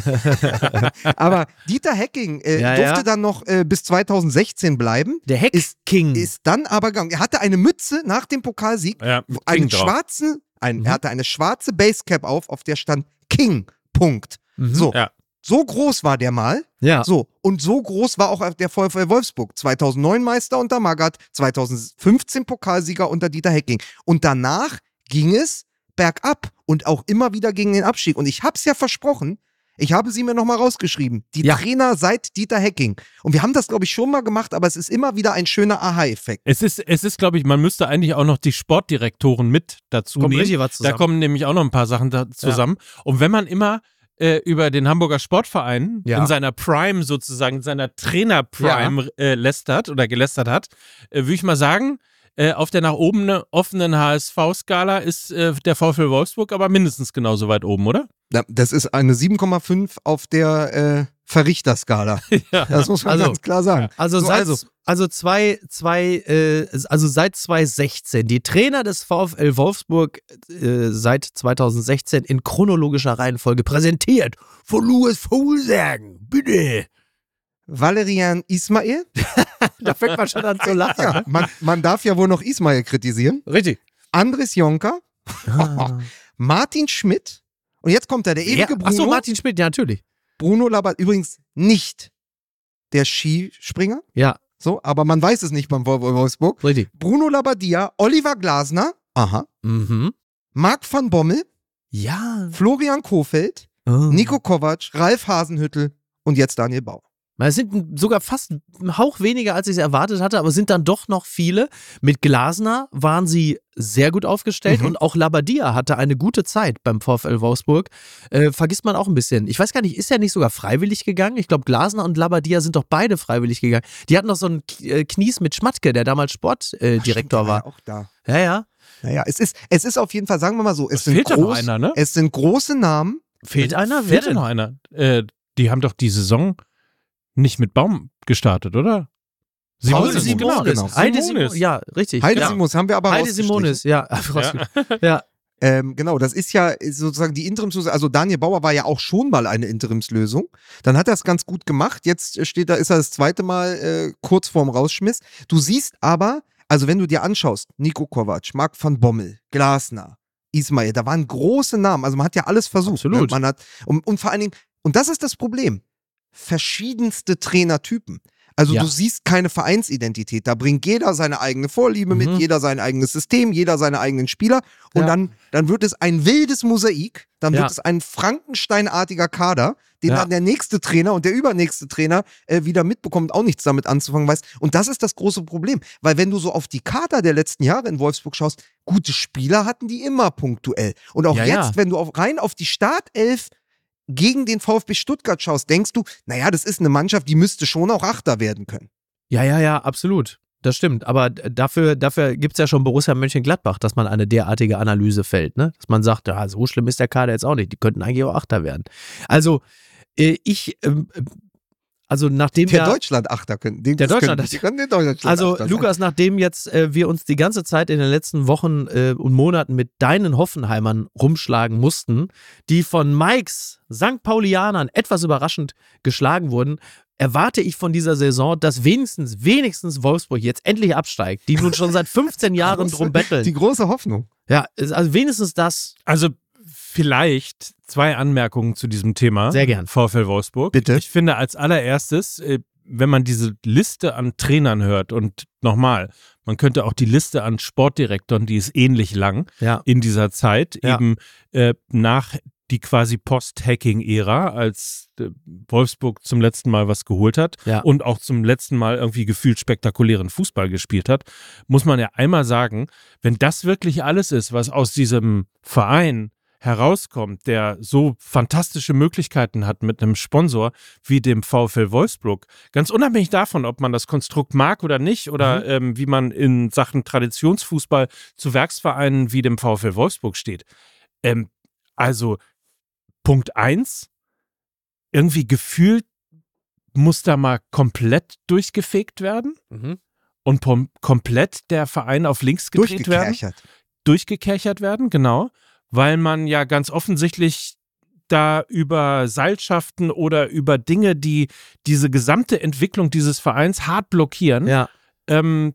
Aber Dieter Hecking äh,
Ja,
durfte
ja.
dann noch äh, bis zweitausendsechzehn bleiben,
Der Heck-King.
ist dann aber gegangen. Er hatte eine Mütze nach dem Pokalsieg,
Ja,
einen
King drauf.
schwarzen, ein,
Mhm.
er hatte eine schwarze Basecap auf, auf der stand King, Punkt.
Mhm.
So,
Ja.
so groß war der mal.
Ja.
So, und so groß war auch der VfL Wolfsburg. zweitausendneun Meister unter Magath, zweitausendfünfzehn Pokalsieger unter Dieter Hecking. Und danach ging es bergab und auch immer wieder gegen den Abstieg. Und ich hab's ja versprochen, ich habe sie mir nochmal rausgeschrieben. Die
Ja.
Trainer seit Dieter Hecking. Und wir haben das, glaube ich, schon mal gemacht, aber es ist immer wieder ein schöner Aha-Effekt.
Es ist, es ist, glaube ich, man müsste eigentlich auch noch die Sportdirektoren mit dazu
Kommt
nehmen.
richtig was zusammen.
Da kommen nämlich auch noch ein paar Sachen da zusammen. Und wenn man immer äh, über den Hamburger Sportverein
Ja.
in seiner Prime sozusagen, in seiner Trainer-Prime äh, lästert oder gelästert hat, äh, würde ich mal sagen, äh, auf der nach oben ne, offenen H S V-Skala ist äh, der VfL Wolfsburg aber mindestens genauso weit oben, oder?
Ja, das ist eine sieben Komma fünf auf der äh, Verrichterskala.
Ja.
Das muss man
Also-
ganz klar sagen.
Also,
So,
seit,
also.
also, zwei, zwei, äh, also seit zweitausendsechzehn, die Trainer des VfL Wolfsburg äh, seit zweitausendsechzehn in chronologischer Reihenfolge präsentiert von Louis Vogelsang. Bitte.
Valerian Ismail.
Da fängt man schon an zu lachen.
Ja, man, man darf ja wohl noch Ismail kritisieren.
Richtig.
Andres Jonker. Martin Schmidt. Und jetzt kommt er, der ewige Bruno.
Achso, Martin Schmidt, ja, natürlich.
Bruno Labbadia. Übrigens nicht der Skispringer.
Ja,
So, aber man weiß es nicht beim VfL Wolfsburg.
richtig.
Bruno Labbadia, Oliver Glasner. Aha.
Mhm.
Marc van Bommel.
Ja.
Florian Kohfeldt.
Oh.
Nico Kovac. Ralf Hasenhüttl. Und jetzt Daniel Bauer.
Es sind sogar fast ein Hauch weniger, als ich es erwartet hatte, aber es sind dann doch noch viele. Mit Glasner waren sie sehr gut aufgestellt
Mhm.
und auch Labbadia hatte eine gute Zeit beim VfL Wolfsburg. Äh, vergisst man auch ein bisschen. Ich weiß gar nicht, ist er nicht sogar freiwillig gegangen? Ich glaube, Glasner und Labbadia sind doch beide freiwillig gegangen. Die hatten noch so einen K- äh, Knies mit Schmatke, der damals Sportdirektor äh, Direktor
Stimmt, der
war.
ja auch da.
Ja, ja.
Naja, es ist, es ist auf jeden Fall, sagen wir mal so, es
Es
sind,
fehlt da noch
groß,
einer, ne?
es sind große Namen.
Fehlt einer? Wer
Fehlt da
denn?
noch einer? Äh, die haben doch die Saison nicht mit Baum gestartet, oder?
Paul
Simonis,
Simonis,
genau.
genau.
Heide
Simonis.
Simonis. Ja, richtig.
Heide
ja.
Simons haben wir aber
Heide
rausgestrichen.
Simonis, ja. Ja. ja.
Ähm, genau, das ist ja sozusagen die Interimslösung. Also Daniel Bauer war ja auch schon mal eine Interimslösung. Dann hat er es ganz gut gemacht. Jetzt steht da, ist er das zweite Mal äh, kurz vorm Rausschmiss. Du siehst aber, also wenn du dir anschaust, Nico Kovac, Marc van Bommel, Glasner, Ismail, da waren große Namen. Also man hat ja alles versucht.
Absolut.
Ne? Man hat, und, und vor allen Dingen, und das ist das Problem, verschiedenste Trainertypen. Also
Ja.
du siehst keine Vereinsidentität. Da bringt jeder seine eigene Vorliebe mit,
Mhm.
jeder sein eigenes System, jeder seine eigenen Spieler. Und
Ja.
dann, dann wird es ein wildes Mosaik, dann
Ja.
wird es ein Frankensteinartiger Kader, den
Ja.
dann der nächste Trainer und der übernächste Trainer äh, wieder mitbekommt, auch nichts damit anzufangen weiß. Und das ist das große Problem. Weil wenn du so auf die Kader der letzten Jahre in Wolfsburg schaust, gute Spieler hatten die immer punktuell. Und auch
Ja,
jetzt,
ja.
wenn du auf, rein auf die Startelf gegen den VfB Stuttgart schaust, denkst du, naja, das ist eine Mannschaft, die müsste schon auch Achter werden können.
Ja, ja, ja, absolut. Das stimmt. Aber d- dafür, dafür gibt es ja schon Borussia Mönchengladbach, dass man eine derartige Analyse fällt, ne? Dass man sagt, ja, so schlimm ist der Kader jetzt auch nicht. Die könnten eigentlich auch Achter werden. Also, äh, ich, ähm, äh, also nachdem
Der
wir.
Deutschland-Achter können. Den,
Der
das können-
Deutschland-Achter.
die können den Deutschland-Achter
Also,
sein.
Lukas, nachdem jetzt äh, wir uns die ganze Zeit in den letzten Wochen äh, und Monaten mit deinen Hoffenheimern rumschlagen mussten, die von Mikes Sankt Paulianern etwas überraschend geschlagen wurden, erwarte ich von dieser Saison, dass wenigstens, wenigstens Wolfsburg jetzt endlich absteigt, die nun schon seit fünfzehn Jahren
Große-
drum betteln.
Die große Hoffnung.
Ja, ist also wenigstens das.
Also vielleicht zwei Anmerkungen zu diesem Thema.
Sehr gern.
VfL Wolfsburg.
Bitte.
Ich finde als allererstes, äh, wenn man diese Liste an Trainern hört und nochmal, man könnte auch die Liste an Sportdirektoren, die ist ähnlich lang
Ja.
in dieser Zeit,
Ja.
eben äh, nach die quasi Post-Hacking-Ära, als äh, Wolfsburg zum letzten Mal was geholt hat
Ja.
und auch zum letzten Mal irgendwie gefühlt spektakulären Fußball gespielt hat, muss man ja einmal sagen, wenn das wirklich alles ist, was aus diesem Verein herauskommt, der so fantastische Möglichkeiten hat mit einem Sponsor wie dem VfL Wolfsburg, ganz unabhängig davon, ob man das Konstrukt mag oder nicht oder ähm, wie man in Sachen Traditionsfußball zu Werksvereinen wie dem VfL Wolfsburg steht. Ähm, also Punkt eins, irgendwie gefühlt muss da mal komplett durchgefegt werden
Mhm.
und pom- komplett der Verein auf links gedreht werden
Durchgekerchert.
durchgekerchert werden, genau, weil man ja ganz offensichtlich da über Seilschaften oder über Dinge, die diese gesamte Entwicklung dieses Vereins hart blockieren,
Ja,
ähm,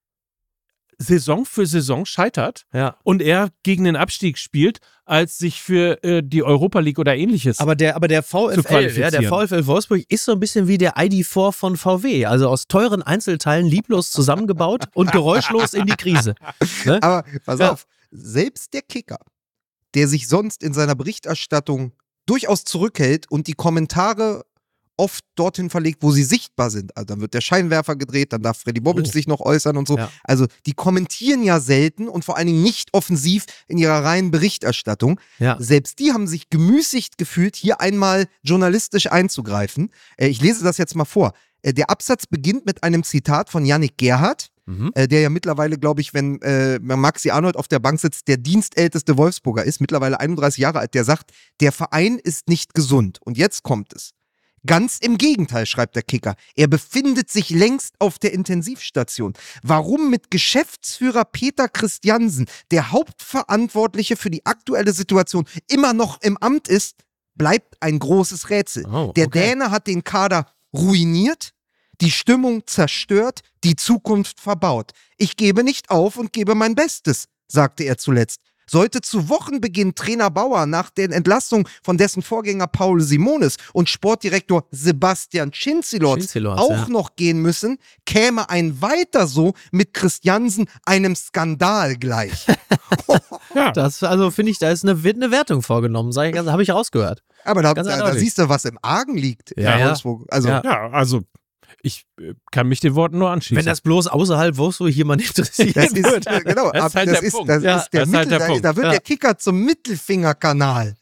Saison für Saison scheitert
ja.
und er gegen den Abstieg spielt, als sich für äh, die Europa League oder ähnliches.
Aber der, aber der VfL, ja, der
qualifizieren.
VfL Wolfsburg ist so ein bisschen wie der I D vier von V W, also aus teuren Einzelteilen lieblos zusammengebaut und geräuschlos in die Krise. Ne?
Aber pass
Ja.
auf, selbst der Kicker, der sich sonst in seiner Berichterstattung durchaus zurückhält und die Kommentare oft dorthin verlegt, wo sie sichtbar sind. Also dann wird der Scheinwerfer gedreht, dann darf Freddy Bobic
Oh.
sich noch äußern und so.
Ja.
Also die kommentieren ja selten und vor allen Dingen nicht offensiv in ihrer reinen Berichterstattung.
Ja.
Selbst die haben sich gemüßigt gefühlt, hier einmal journalistisch einzugreifen. Äh, ich lese das jetzt mal vor. Äh, der Absatz beginnt mit einem Zitat von Yannick Gerhardt,
Mhm.
äh, der ja mittlerweile, glaube ich, wenn äh, Maxi Arnold auf der Bank sitzt, der dienstälteste Wolfsburger ist, mittlerweile einunddreißig Jahre alt, der sagt, der Verein ist nicht gesund. Und jetzt kommt es. Ganz im Gegenteil, schreibt der Kicker. Er befindet sich längst auf der Intensivstation. Warum mit Geschäftsführer Peter Christiansen, der Hauptverantwortliche für die aktuelle Situation, immer noch im Amt ist, bleibt ein großes Rätsel.
Oh,
Der
okay.
Däne hat den Kader ruiniert, die Stimmung zerstört, die Zukunft verbaut. Ich gebe nicht auf und gebe mein Bestes, sagte er zuletzt. Sollte zu Wochenbeginn Trainer Bauer nach der Entlassung von dessen Vorgänger Paul Simonis und Sportdirektor Sebastian Cinzilotz
Cinzilotz,
auch
ja.
noch gehen müssen, käme ein weiter so mit Christiansen einem Skandal gleich.
ja.
Das, also finde ich, da ist eine, wird eine Wertung vorgenommen, sag ich ganz, habe ich rausgehört.
Aber da,
Ganz
da, da
eindeutig.
siehst du, was im Argen liegt
Ja,
in
ja.
Wolfsburg. Also,
Ja.
ja, also ich äh, kann mich den Worten nur anschließen.
Wenn das bloß außerhalb Wolfsburg jemand interessiert
Das ist,
wird.
äh, genau,
Das ist
ab-
halt
das
der
ist,
Punkt.
das
Ja,
ist der
das ist halt
Mittel,
der
da,
Punkt.
da wird
Ja.
der Kicker zum Mittelfingerkanal.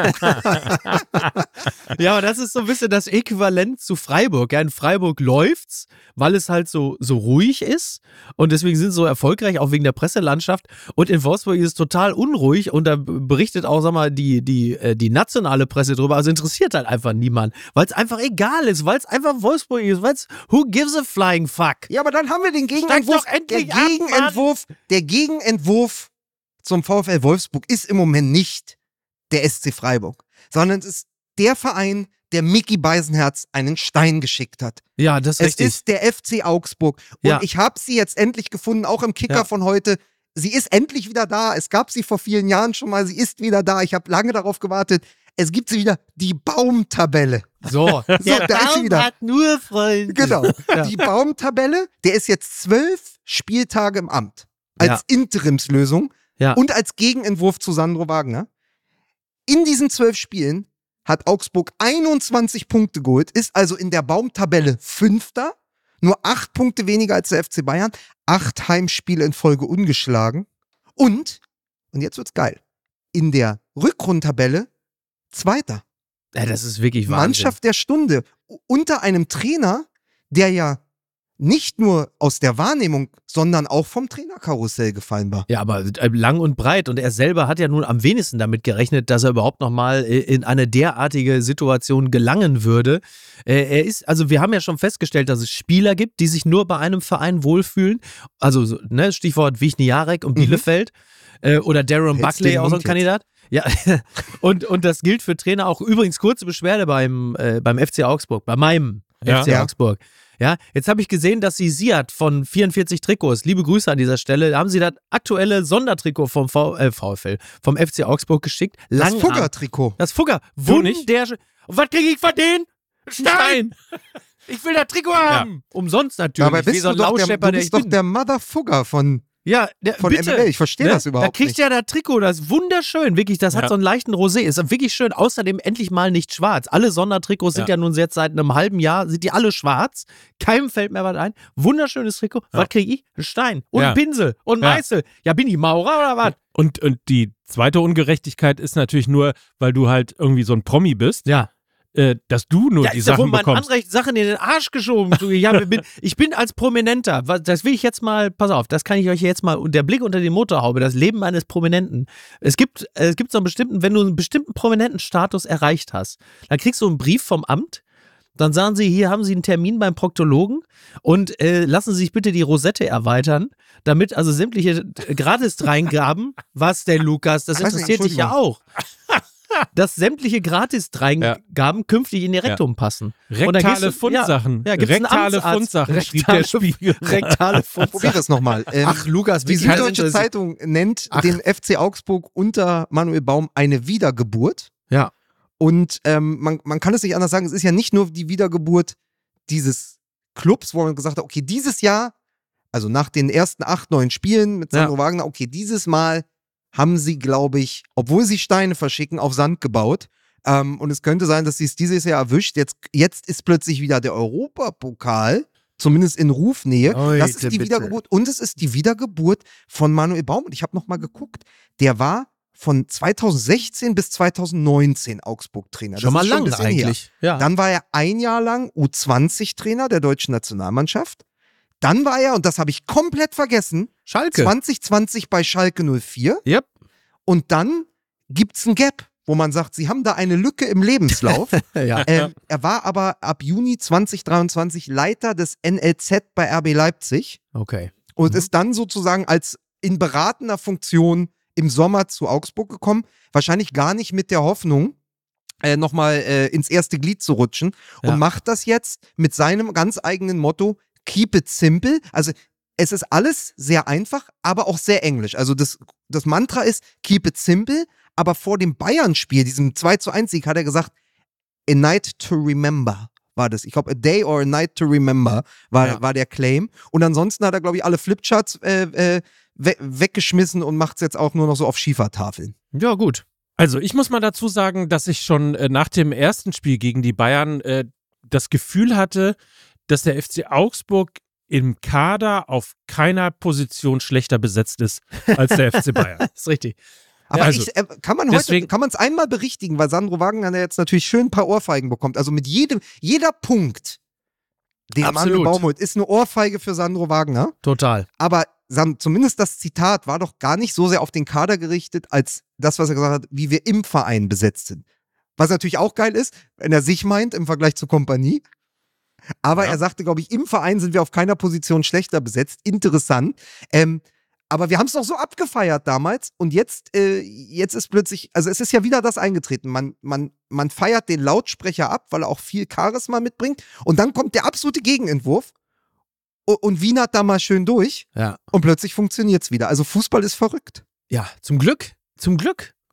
Ja, aber das ist so ein bisschen das Äquivalent zu Freiburg. Ja, in Freiburg läuft's, weil es halt so, so ruhig ist und deswegen sind sie so erfolgreich, auch wegen der Presselandschaft. Und in Wolfsburg ist es total unruhig und da berichtet auch, sag mal, die, die, äh, die nationale Presse drüber. Also interessiert halt einfach niemand, weil es einfach egal ist, weil es einfach Wolfsburg ist, weil es who gives a flying fuck?
Ja, aber dann haben wir den Gegenentwurf.
doch endlich
der
ab,
Gegenentwurf, der Gegenentwurf zum VfL Wolfsburg ist im Moment nicht der S C Freiburg, sondern es ist der Verein, der Micky Beisenherz einen Stein geschickt hat.
Ja, das ist
Es
richtig.
ist der F C Augsburg. Und
Ja.
ich habe sie jetzt endlich gefunden, auch im Kicker
Ja.
von heute. Sie ist endlich wieder da. Es gab sie vor vielen Jahren schon mal. Sie ist wieder da. Ich habe lange darauf gewartet. Es gibt sie wieder, die Baumtabelle.
So, der
So, da ist sie wieder.
hat nur Freunde.
Genau.
Ja.
Die Baum-Tabelle, der ist jetzt zwölf Spieltage im Amt. Als
Ja.
Interimslösung
Ja.
und als Gegenentwurf zu Sandro Wagner. In diesen zwölf Spielen hat Augsburg einundzwanzig Punkte geholt, ist also in der Baum-Tabelle Fünfter, nur acht Punkte weniger als der F C Bayern, acht Heimspiele in Folge ungeschlagen und, und jetzt wird's geil, in der Rückrundentabelle Zweiter.
Ja, das ist wirklich Wahnsinn.
Mannschaft der Stunde. U- Unter einem Trainer, der ja nicht nur aus der Wahrnehmung, sondern auch vom Trainerkarussell gefallen war.
Ja, aber äh, lang und breit. Und er selber hat ja nun am wenigsten damit gerechnet, dass er überhaupt nochmal in eine derartige Situation gelangen würde. Äh, er ist, also wir haben ja schon festgestellt, dass es Spieler gibt, die sich nur bei einem Verein wohlfühlen. Also, so, ne, Stichwort Wichniarek und
Mhm.
Bielefeld. Äh, oder Darren
Hältst
Buckley,
den
auch so ein
Mund jetzt.
Kandidat. Ja, und, und das gilt für Trainer auch. Übrigens, kurze Beschwerde beim, äh, beim F C Augsburg, bei meinem
Ja.
F C
Ja.
Augsburg. Ja, jetzt habe ich gesehen, dass sie Siad von vierundvierzig Trikots, liebe Grüße an dieser Stelle, da haben sie das aktuelle Sondertrikot vom v äh, VfL, vom F C Augsburg geschickt.
Das
Langarm.
Fugger-Trikot.
Das Fugger.
Du nicht?
Wunderschön. Und was kriege ich von denen? Stein! Ich will das Trikot haben! Umsonst natürlich.
Dabei
wie
bist
so
du
ein
doch der,
Lausschepper,
du
der
bist
ich
doch
bin.
der Motherfugger von,
Ja, der,
von
bitte.
M M L. Ich verstehe
Ne?
das überhaupt
Da kriegt
nicht.
ja das Trikot, das ist wunderschön, wirklich, das hat
Ja.
so einen leichten Rosé, ist wirklich schön, außerdem endlich mal nicht schwarz. Alle Sondertrikots sind
Ja.
ja nun jetzt seit einem halben Jahr, sind die alle schwarz, keinem fällt mehr was ein, wunderschönes Trikot,
Ja.
was kriege ich? Ein Stein und
Ja.
ein Pinsel und
Ja.
Meißel. Ja, bin ich Maurer oder was?
Und, und die zweite Ungerechtigkeit ist natürlich nur, weil du halt irgendwie so ein Promi bist,
Ja.
äh, dass du nur
Ja,
die
ist ja wohl
Sachen
mein
bekommst.
Anrecht, Sachen in den Arsch geschoben. Du, Ich, hab, bin, ich bin als Prominenter, was- das will ich jetzt mal, pass auf, das kann ich euch jetzt mal, der Blick unter die Motorhaube, das Leben eines Prominenten. Es gibt, es gibt so einen bestimmten, wenn du einen bestimmten prominenten Status erreicht hast, dann kriegst du einen Brief vom Amt, dann sagen sie, hier haben sie einen Termin beim Proktologen und äh, lassen Sie sich bitte die Rosette erweitern, damit also sämtliche Gratis-Dreingaben, was denn, Lukas, das
Ich weiß nicht,
interessiert dich ja auch. Dass sämtliche Gratis-Dreingaben künftig in ihr Rektum passen. Und dann
Rektale
gehst du-
Fundsachen.
Ja, ja, gibt's einen
Rektale
Amtsarzt.
Fundsachen, schrieb
Rektale-
der Spiegel.
Rektale Fundsachen.
Probier es nochmal. Ähm,
Ach, Lukas,
die
wie kann
Süddeutsche
das-
Zeitung nennt
Ach.
den F C Augsburg unter Manuel Baum eine Wiedergeburt.
Ja.
Und ähm, man, man kann es nicht anders sagen, es ist ja nicht nur die Wiedergeburt dieses Clubs, wo man gesagt hat, okay, dieses Jahr, also nach den ersten acht, neun Spielen mit Sandro Wagner, okay, dieses Mal haben sie, glaube ich, obwohl sie Steine verschicken, auf Sand gebaut. Ähm, und es könnte sein, dass sie es dieses Jahr erwischt. Jetzt, jetzt ist plötzlich wieder der Europapokal, zumindest in Rufnähe.
Leute,
das ist die
bitte.
Wiedergeburt. Und es ist die Wiedergeburt von Manuel Baum. Und ich habe nochmal geguckt, der war von zweitausendsechzehn bis zweitausendneunzehn Augsburg-Trainer.
Schon
Das
mal
ist ein
lang
bisschen her.
eigentlich. Ja.
Dann war er ein Jahr lang U zwanzig Trainer der deutschen Nationalmannschaft. Dann war er, und das habe ich komplett vergessen,
Schalke.
zwanzig zwanzig bei Schalke null vier.
Yep.
Und dann gibt's ein Gap, wo man sagt, sie haben da eine Lücke im Lebenslauf.
Ja.
ähm, er war aber ab Juni zwanzig dreiundzwanzig Leiter des N L Z bei R B Leipzig
Okay.
und
Mhm.
ist dann sozusagen als in beratender Funktion im Sommer zu Augsburg gekommen. Wahrscheinlich gar nicht mit der Hoffnung, äh, nochmal äh, ins erste Glied zu rutschen.
Ja.
Und macht das jetzt mit seinem ganz eigenen Motto, keep it simple. Also es ist alles sehr einfach, aber auch sehr englisch. Also das, das Mantra ist, keep it simple. Aber vor dem Bayern-Spiel, diesem zwei zu eins Sieg, hat er gesagt, a night to remember war das. Ich glaube, a day or a night to remember war,
Ja.
war der Claim. Und ansonsten hat er, glaube ich, alle Flipcharts äh, äh, we weggeschmissen und macht es jetzt auch nur noch so auf Schiefertafeln.
Ja, gut.
Also ich muss mal dazu sagen, dass ich schon äh, nach dem ersten Spiel gegen die Bayern äh, das Gefühl hatte, dass der F C Augsburg im Kader auf keiner Position schlechter besetzt ist als der F C Bayern.
Das ist richtig.
Aber
also,
ich, äh, kann man heute,
deswegen-
kann man es einmal berichtigen, weil Sandro Wagner ja jetzt natürlich schön ein paar Ohrfeigen bekommt. Also mit jedem, jeder Punkt, den
Absolut.
Manuel Baum holt, ist eine Ohrfeige für Sandro Wagner.
Total.
Aber Sam, zumindest das Zitat war doch gar nicht so sehr auf den Kader gerichtet, als das, was er gesagt hat, wie wir im Verein besetzt sind. Was natürlich auch geil ist, wenn er sich meint im Vergleich zur Kompanie. Aber
Ja.
er sagte, glaube ich, im Verein sind wir auf keiner Position schlechter besetzt. Interessant. Ähm, aber wir haben es doch so abgefeiert damals und jetzt, äh, jetzt ist plötzlich, also es ist ja wieder das eingetreten. Man, man, man feiert den Lautsprecher ab, weil er auch viel Charisma mitbringt und dann kommt der absolute Gegenentwurf und, und Wien hat da mal schön durch
Ja.
und plötzlich funktioniert es wieder. Also Fußball ist verrückt.
Ja, zum Glück. Zum Glück.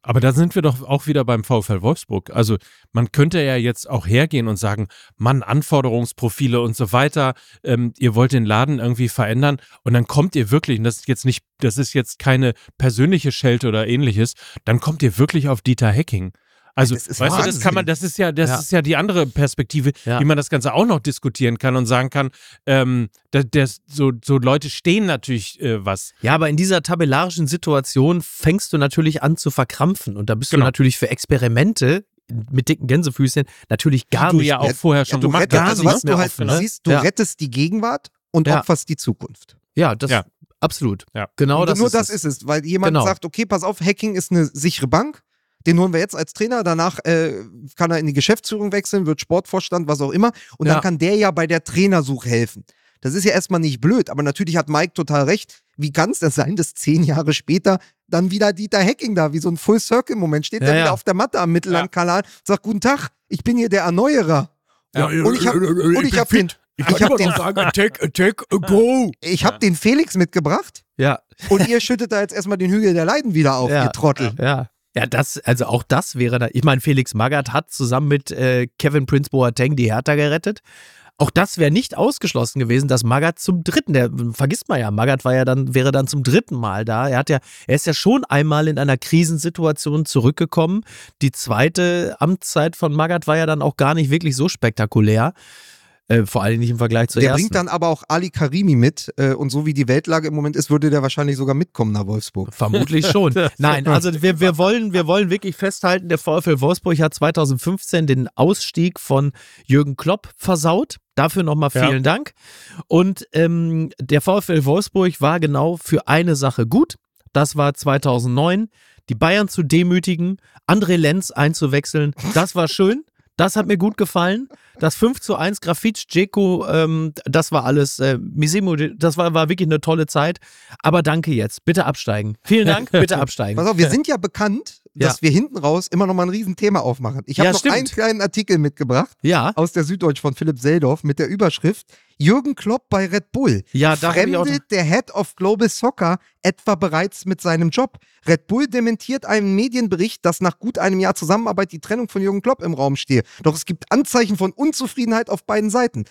Aber da sind wir doch auch wieder beim VfL Wolfsburg. Also man könnte ja jetzt auch hergehen und sagen, Mann, Anforderungsprofile und so weiter, ähm, ihr wollt den Laden irgendwie verändern und dann kommt ihr wirklich, und das ist jetzt nicht, das ist jetzt keine persönliche Schelte oder ähnliches, dann kommt ihr wirklich auf Dieter Hecking. Also,
Das ist
weißt du, das
Wahnsinn.
kann man, das ist ja, das
Ja.
ist ja die andere Perspektive,
Ja.
wie man das Ganze auch noch diskutieren kann und sagen kann, ähm, das, das, so, so Leute stehen natürlich äh, was.
Ja, aber in dieser tabellarischen Situation fängst du natürlich an zu verkrampfen und da bist
Genau.
du natürlich für Experimente mit dicken Gänsefüßchen natürlich gar
du
nicht.
ja auch
Ja,
vorher schon
du
gemacht
rettest,
hast.
also
nichts
was
mehr
du halt
offen, ne?
siehst, du
Ja.
rettest die Gegenwart und
Ja.
opferst die Zukunft.
Ja, das
Ja.
absolut.
Ja.
Genau
und
das
nur
ist
das
es.
ist es, weil jemand
Genau.
sagt, okay, pass auf, Hacking ist eine sichere Bank, den holen wir jetzt als Trainer, danach äh, kann er in die Geschäftsführung wechseln, wird Sportvorstand, was auch immer, und
Ja.
dann kann der ja bei der Trainersuche helfen. Das ist ja erstmal nicht blöd, aber natürlich hat Mike total recht. Wie kann es denn sein, dass zehn Jahre später dann wieder Dieter Hecking da, wie so ein Full-Circle-Moment, steht
Ja,
der
ja.
wieder auf der Matte am Mittellandkanal und sagt, guten Tag, ich bin hier der Erneuerer.
Ja.
Und ich habe und ich hab den, ich hab den,
Attack, Attack, go.
ich hab den Felix mitgebracht
Ja,
und ihr schüttet da jetzt erstmal den Hügel der Leiden wieder auf,
Ja.
ihr Trottel.
ja. Ja, das, also auch das wäre da, ich meine, Felix Magath hat zusammen mit äh, Kevin Prince Boateng die Hertha gerettet. Auch das wäre nicht ausgeschlossen gewesen, dass Magath zum dritten, der vergisst man ja, Magath war ja dann, wäre dann zum dritten Mal da. Er hat ja, er ist ja schon einmal in einer Krisensituation zurückgekommen. Die zweite Amtszeit von Magath war ja dann auch gar nicht wirklich so spektakulär. Äh, vor allem nicht im Vergleich zur
Der
ersten.
bringt dann aber auch Ali Karimi mit äh, und so wie die Weltlage im Moment ist, würde der wahrscheinlich sogar mitkommen nach Wolfsburg.
Vermutlich schon. Nein, also wir, wir, wollen, wir wollen wirklich festhalten, der VfL Wolfsburg hat zweitausendfünfzehn den Ausstieg von Jürgen Klopp versaut. Dafür nochmal
Ja.
vielen Dank. Und ähm, der VfL Wolfsburg war genau für eine Sache gut. Das war zweitausendneun. Die Bayern zu demütigen, André Lenz einzuwechseln. Das war schön. Das hat mir gut gefallen. Das fünf zu eins Grafitsch, Dzeko, ähm, das war alles, äh, Misimo, das war, war wirklich eine tolle Zeit. Aber danke jetzt. Bitte absteigen. Vielen Dank, bitte absteigen.
Pass auf, wir sind ja bekannt, dass
Ja.
wir hinten raus immer noch mal ein Riesenthema aufmachen. Ich habe
Ja,
noch
stimmt.
einen kleinen Artikel mitgebracht
Ja,
aus der Süddeutsch von Philipp Seldorf mit der Überschrift Jürgen Klopp bei Red Bull.
ja, da habe ich auch.
Fremdet der Head of Global Soccer etwa bereits mit seinem Job? Red Bull dementiert einen Medienbericht, dass nach gut einem Jahr Zusammenarbeit die Trennung von Jürgen Klopp im Raum stehe. Doch es gibt Anzeichen von Unzufriedenheit auf beiden Seiten.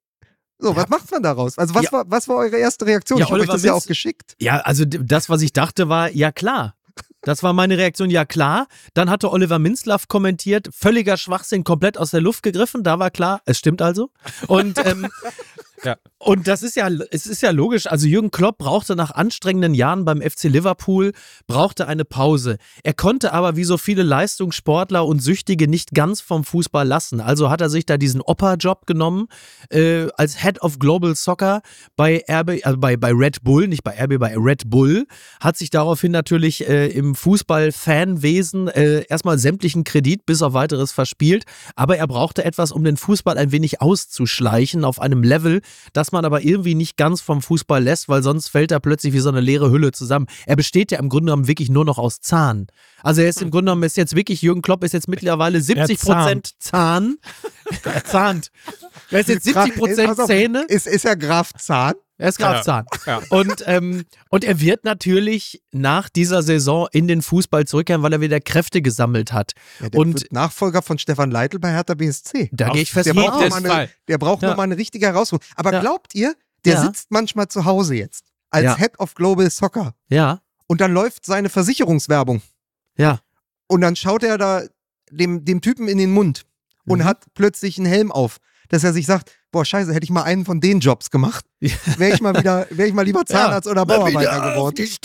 So, was macht man daraus? Also, was,
Ja.
war, was war eure erste Reaktion?
Ja,
ich habe euch
Oliver,
das ja
willst-
auch geschickt.
Ja, also d- das, was ich dachte, war, ja klar. Das war meine Reaktion, ja klar. Dann hatte Oliver Minzlaff kommentiert, völliger Schwachsinn, komplett aus der Luft gegriffen. Da war klar, es stimmt also. Und, ähm,
Ja.
und das ist ja, es ist ja logisch. Also Jürgen Klopp brauchte nach anstrengenden Jahren beim F C Liverpool, brauchte eine Pause. Er konnte aber wie so viele Leistungssportler und Süchtige nicht ganz vom Fußball lassen. Also hat er sich da diesen Opa-Job genommen, äh, als Head of Global Soccer bei R B, also bei, bei Red Bull, nicht bei R B, bei Red Bull, hat sich daraufhin natürlich äh, im Fußball-Fanwesen äh, erstmal sämtlichen Kredit bis auf weiteres verspielt, aber er brauchte etwas, um den Fußball ein wenig auszuschleichen auf einem Level, das man aber irgendwie nicht ganz vom Fußball lässt, weil sonst fällt er plötzlich wie so eine leere Hülle zusammen. Er besteht ja im Grunde genommen wirklich nur noch aus Zahn. Also er ist im Grunde genommen, ist jetzt wirklich, Jürgen Klopp ist jetzt mittlerweile siebzig Prozent Zahn. Er zahnt. Er ist jetzt siebzig Prozent
Pass auf,
Zähne.
Ist, ist er Graf Zahn?
Er ist Graf Zahn.
Ja.
Und, ähm, und er wird natürlich nach dieser Saison in den Fußball zurückkehren, weil er wieder Kräfte gesammelt hat.
Ja, der
Und
wird Nachfolger von Stefan Leitl bei Hertha B S C.
da
Auf
gehe ich fest
Der
von
braucht,
jeden
noch
aus.
mal
Fall.
eine, der braucht
Ja.
noch mal eine richtige Herausforderung. Aber
Ja.
glaubt ihr, der
Ja.
sitzt manchmal zu Hause jetzt als
Ja.
Head of Global Soccer
Ja,
und dann läuft seine Versicherungswerbung
ja.
und dann schaut er da dem, dem Typen in den Mund und
Mhm.
hat plötzlich einen Helm auf, dass er sich sagt, boah, scheiße, hätte ich mal einen von den Jobs gemacht, wäre ich mal wieder, wäre ich mal lieber Zahnarzt oder Bauarbeiter geworden.
die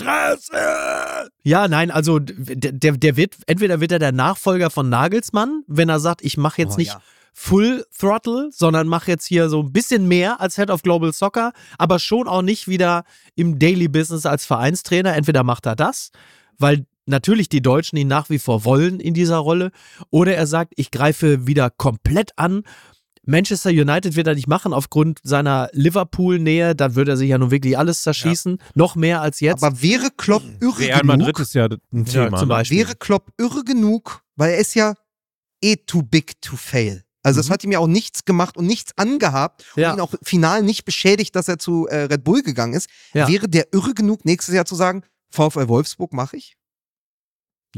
Straße! Ja, nein, also der, der, der wird, entweder wird er der Nachfolger von Nagelsmann, wenn er sagt, ich mache jetzt
Oh,
nicht
ja.
Full Throttle, sondern mache jetzt hier so ein bisschen mehr als Head of Global Soccer, aber schon auch nicht wieder im Daily Business als Vereinstrainer. Entweder macht er das, weil natürlich die Deutschen ihn nach wie vor wollen in dieser Rolle, oder er sagt, ich greife wieder komplett an. Manchester United wird er nicht machen aufgrund seiner Liverpool-Nähe, dann würde er sich ja nun wirklich alles zerschießen, noch mehr als jetzt.
Aber wäre Klopp irre
Real
genug,
Madrid ist ja ein
Ja,
Thema.
zum
ne?
Beispiel.
wäre Klopp irre genug, weil er ist ja eh too big to fail. Also es
Mhm.
hat ihm ja auch nichts gemacht und nichts angehabt und
Ja.
ihn auch final nicht beschädigt, dass er zu äh, Red Bull gegangen ist.
Ja.
Wäre der irre genug, nächstes Jahr zu sagen, VfL Wolfsburg mache ich?
Nein.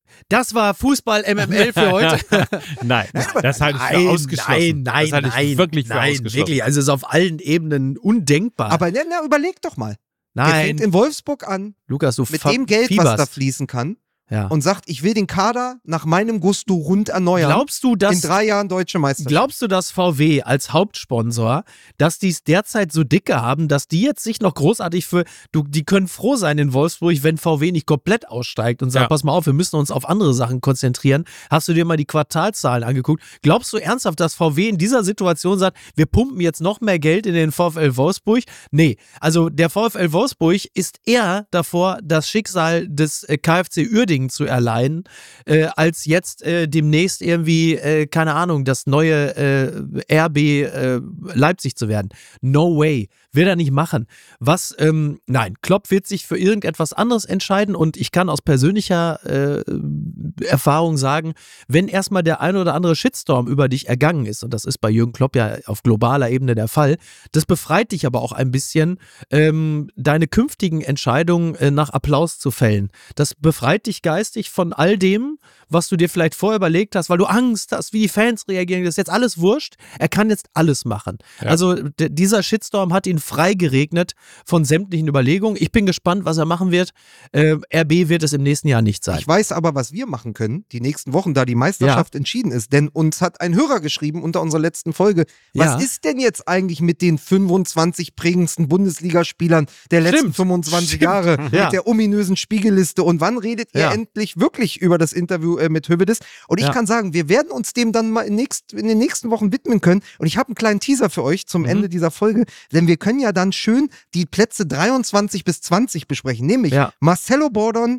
Das war Fußball-M M L für heute.
Nein, das halte ich für ausgeschlossen.
Nein, nein,
das halte ich
nein,
wirklich für
nein,
ausgeschlossen.
wirklich. Also es ist auf allen Ebenen undenkbar.
Aber na, na, überleg doch mal. Der
nein,
fängt in Wolfsburg an,
Lukas, du
mit
ver-
dem Geld,
fieberst.
was da fließen kann,
Ja.
und sagt, ich will den Kader nach meinem Gusto rund erneuern.
Glaubst du, dass
in drei Jahren deutsche Meisterschaft.
Glaubst du, dass V W als Hauptsponsor, dass die es derzeit so dicke haben, dass die jetzt sich noch großartig für, du, die können froh sein in Wolfsburg, wenn V W nicht komplett aussteigt und sagt,
Ja.
pass mal auf, wir müssen uns auf andere Sachen konzentrieren. Hast du dir mal die Quartalzahlen angeguckt? Glaubst du ernsthaft, dass V W in dieser Situation sagt, wir pumpen jetzt noch mehr Geld in den VfL Wolfsburg? Nee, also der VfL Wolfsburg ist eher davor, das Schicksal des äh, KfC Uerdingen zu erleiden, äh, als jetzt äh, demnächst irgendwie, äh, keine Ahnung, das neue äh, R B äh, Leipzig zu werden. No way. Wird er nicht machen. Was, ähm, nein, Klopp wird sich für irgendetwas anderes entscheiden und ich kann aus persönlicher äh, Erfahrung sagen, wenn erstmal der ein oder andere Shitstorm über dich ergangen ist, und das ist bei Jürgen Klopp ja auf globaler Ebene der Fall, das befreit dich aber auch ein bisschen, ähm, deine künftigen Entscheidungen äh, nach Applaus zu fällen. Das befreit dich geistig von all dem, was du dir vielleicht vorher überlegt hast, weil du Angst hast, wie die Fans reagieren. Das ist jetzt alles wurscht. Er kann jetzt alles machen.
Ja.
Also d- dieser Shitstorm hat ihn frei geregnet von sämtlichen Überlegungen. Ich bin gespannt, was er machen wird. Äh, R B wird es im nächsten Jahr nicht sein.
Ich weiß aber, was wir machen können, die nächsten Wochen, da die Meisterschaft entschieden ist. Denn uns hat ein Hörer geschrieben unter unserer letzten Folge, was
Ja.
ist denn jetzt eigentlich mit den fünfundzwanzig prägendsten Bundesligaspielern der letzten
Stimmt.
fünfundzwanzig
Stimmt.
Jahre
Ja.
mit der ominösen Spiegelliste und wann redet ihr
Ja.
endlich wirklich über das Interview äh, mit Hövedes? Und ich
Ja.
kann sagen, wir werden uns dem dann mal in, nächst, in den nächsten Wochen widmen können. Und ich habe einen kleinen Teaser für euch zum
Mhm.
Ende dieser Folge, denn wir können ja dann schön die Plätze dreiundzwanzig bis zwanzig besprechen, nämlich
Ja.
Marcelo Bordon,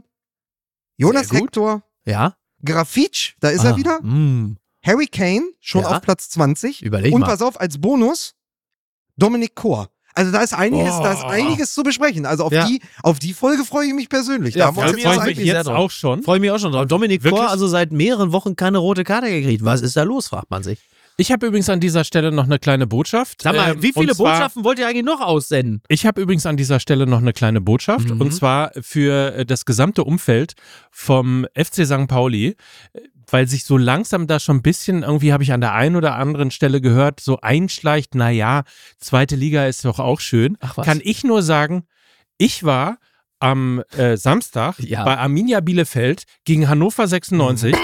Jonas
Sehr gut.
Hector,
Ja?
Grafitsch, da ist
Ah,
er wieder.
mm.
Harry Kane, schon
Ja.
auf Platz zwanzig.
Überleg
Und
mal.
pass auf, als Bonus, Dominik Kor. Also da ist einiges,
Oh.
da ist einiges zu besprechen. Also auf,
Ja.
die, auf die Folge freue ich mich persönlich.
Ja,
da haben wir
freue
uns
mich
jetzt
auch
Zeit.
freue ich mich
sehr
jetzt
drauf.
auch schon.
Freue mich auch schon drauf. Dominik
Wirklich?
Kor also seit mehreren Wochen keine rote Karte gekriegt. Was ist da los, fragt man sich.
Ich habe übrigens an dieser Stelle noch eine kleine Botschaft.
Sag mal,
Ähm,
wie viele
und zwar-
Botschaften wollt ihr eigentlich noch aussenden?
Ich habe übrigens an dieser Stelle noch eine kleine Botschaft
Mhm.
und zwar für äh, das gesamte Umfeld vom F C Sankt Pauli, äh, weil sich so langsam da schon ein bisschen, irgendwie habe ich an der einen oder anderen Stelle gehört, so einschleicht, naja, zweite Liga ist doch auch schön.
Ach was.
Kann ich nur sagen, ich war am äh, Samstag
Ja.
bei Arminia Bielefeld gegen Hannover sechsundneunzig.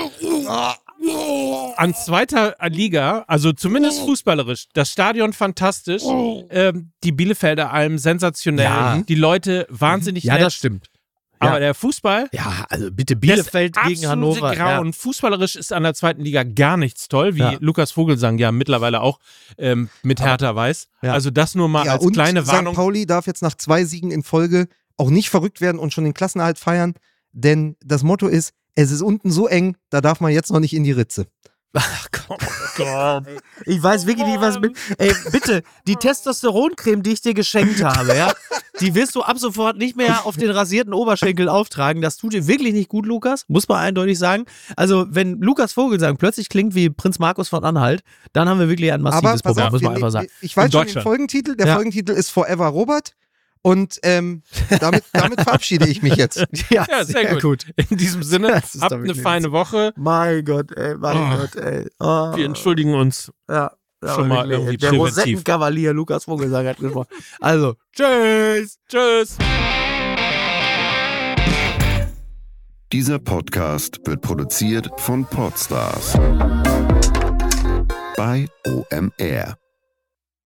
An zweiter Liga, also zumindest fußballerisch, das Stadion fantastisch, ähm, die Bielefelder Alm sensationell,
Ja.
die Leute wahnsinnig
Ja,
nett,
das stimmt.
aber
ja.
der Fußball,
Ja, also bitte Bielefeld
das
gegen
absolute
Hannover.
Grau
Ja.
und fußballerisch ist an der zweiten Liga gar nichts toll, wie
Ja.
Lukas Vogelsang ja mittlerweile auch ähm, mit Hertha weiß.
Ja.
Also das nur mal
Ja,
als
und
kleine
Sankt
Warnung.
Pauli darf jetzt nach zwei Siegen in Folge auch nicht verrückt werden und schon den Klassenerhalt feiern, denn das Motto ist, es ist unten so eng, da darf man jetzt noch nicht in die Ritze.
Ach Gott. Ich weiß wirklich nicht, was mit. Ey, bitte, die Testosteroncreme, die ich dir geschenkt habe, ja, die wirst du ab sofort nicht mehr auf den rasierten Oberschenkel auftragen. Das tut dir wirklich nicht gut, Lukas, muss man eindeutig sagen. Also, wenn Lukas Vogelsang plötzlich klingt wie Prinz Markus von Anhalt, dann haben wir wirklich ein
Aber
massives
pass
Problem,
auf,
muss man
wir-
einfach sagen.
ich weiß
In
schon den
Deutschland.
Folgentitel. Der
Ja.
Folgentitel ist Forever Robert. Und ähm, damit, damit verabschiede ich mich jetzt.
Ja,
Ja, sehr, gut. In diesem Sinne,
Das ist
habt
doch
eine
wirklich
feine Woche.
Mein Gott, ey, mein
Oh.
Gott, ey. Oh.
Wir entschuldigen uns.
Ja,
Schon mal
wirklich,
irgendwie
der
präventiv.
Rosettenkavalier Lukas Vogelsang hat gesprochen. Also, tschüss.
Tschüss.
Dieser Podcast wird produziert von Podstars bei O M R.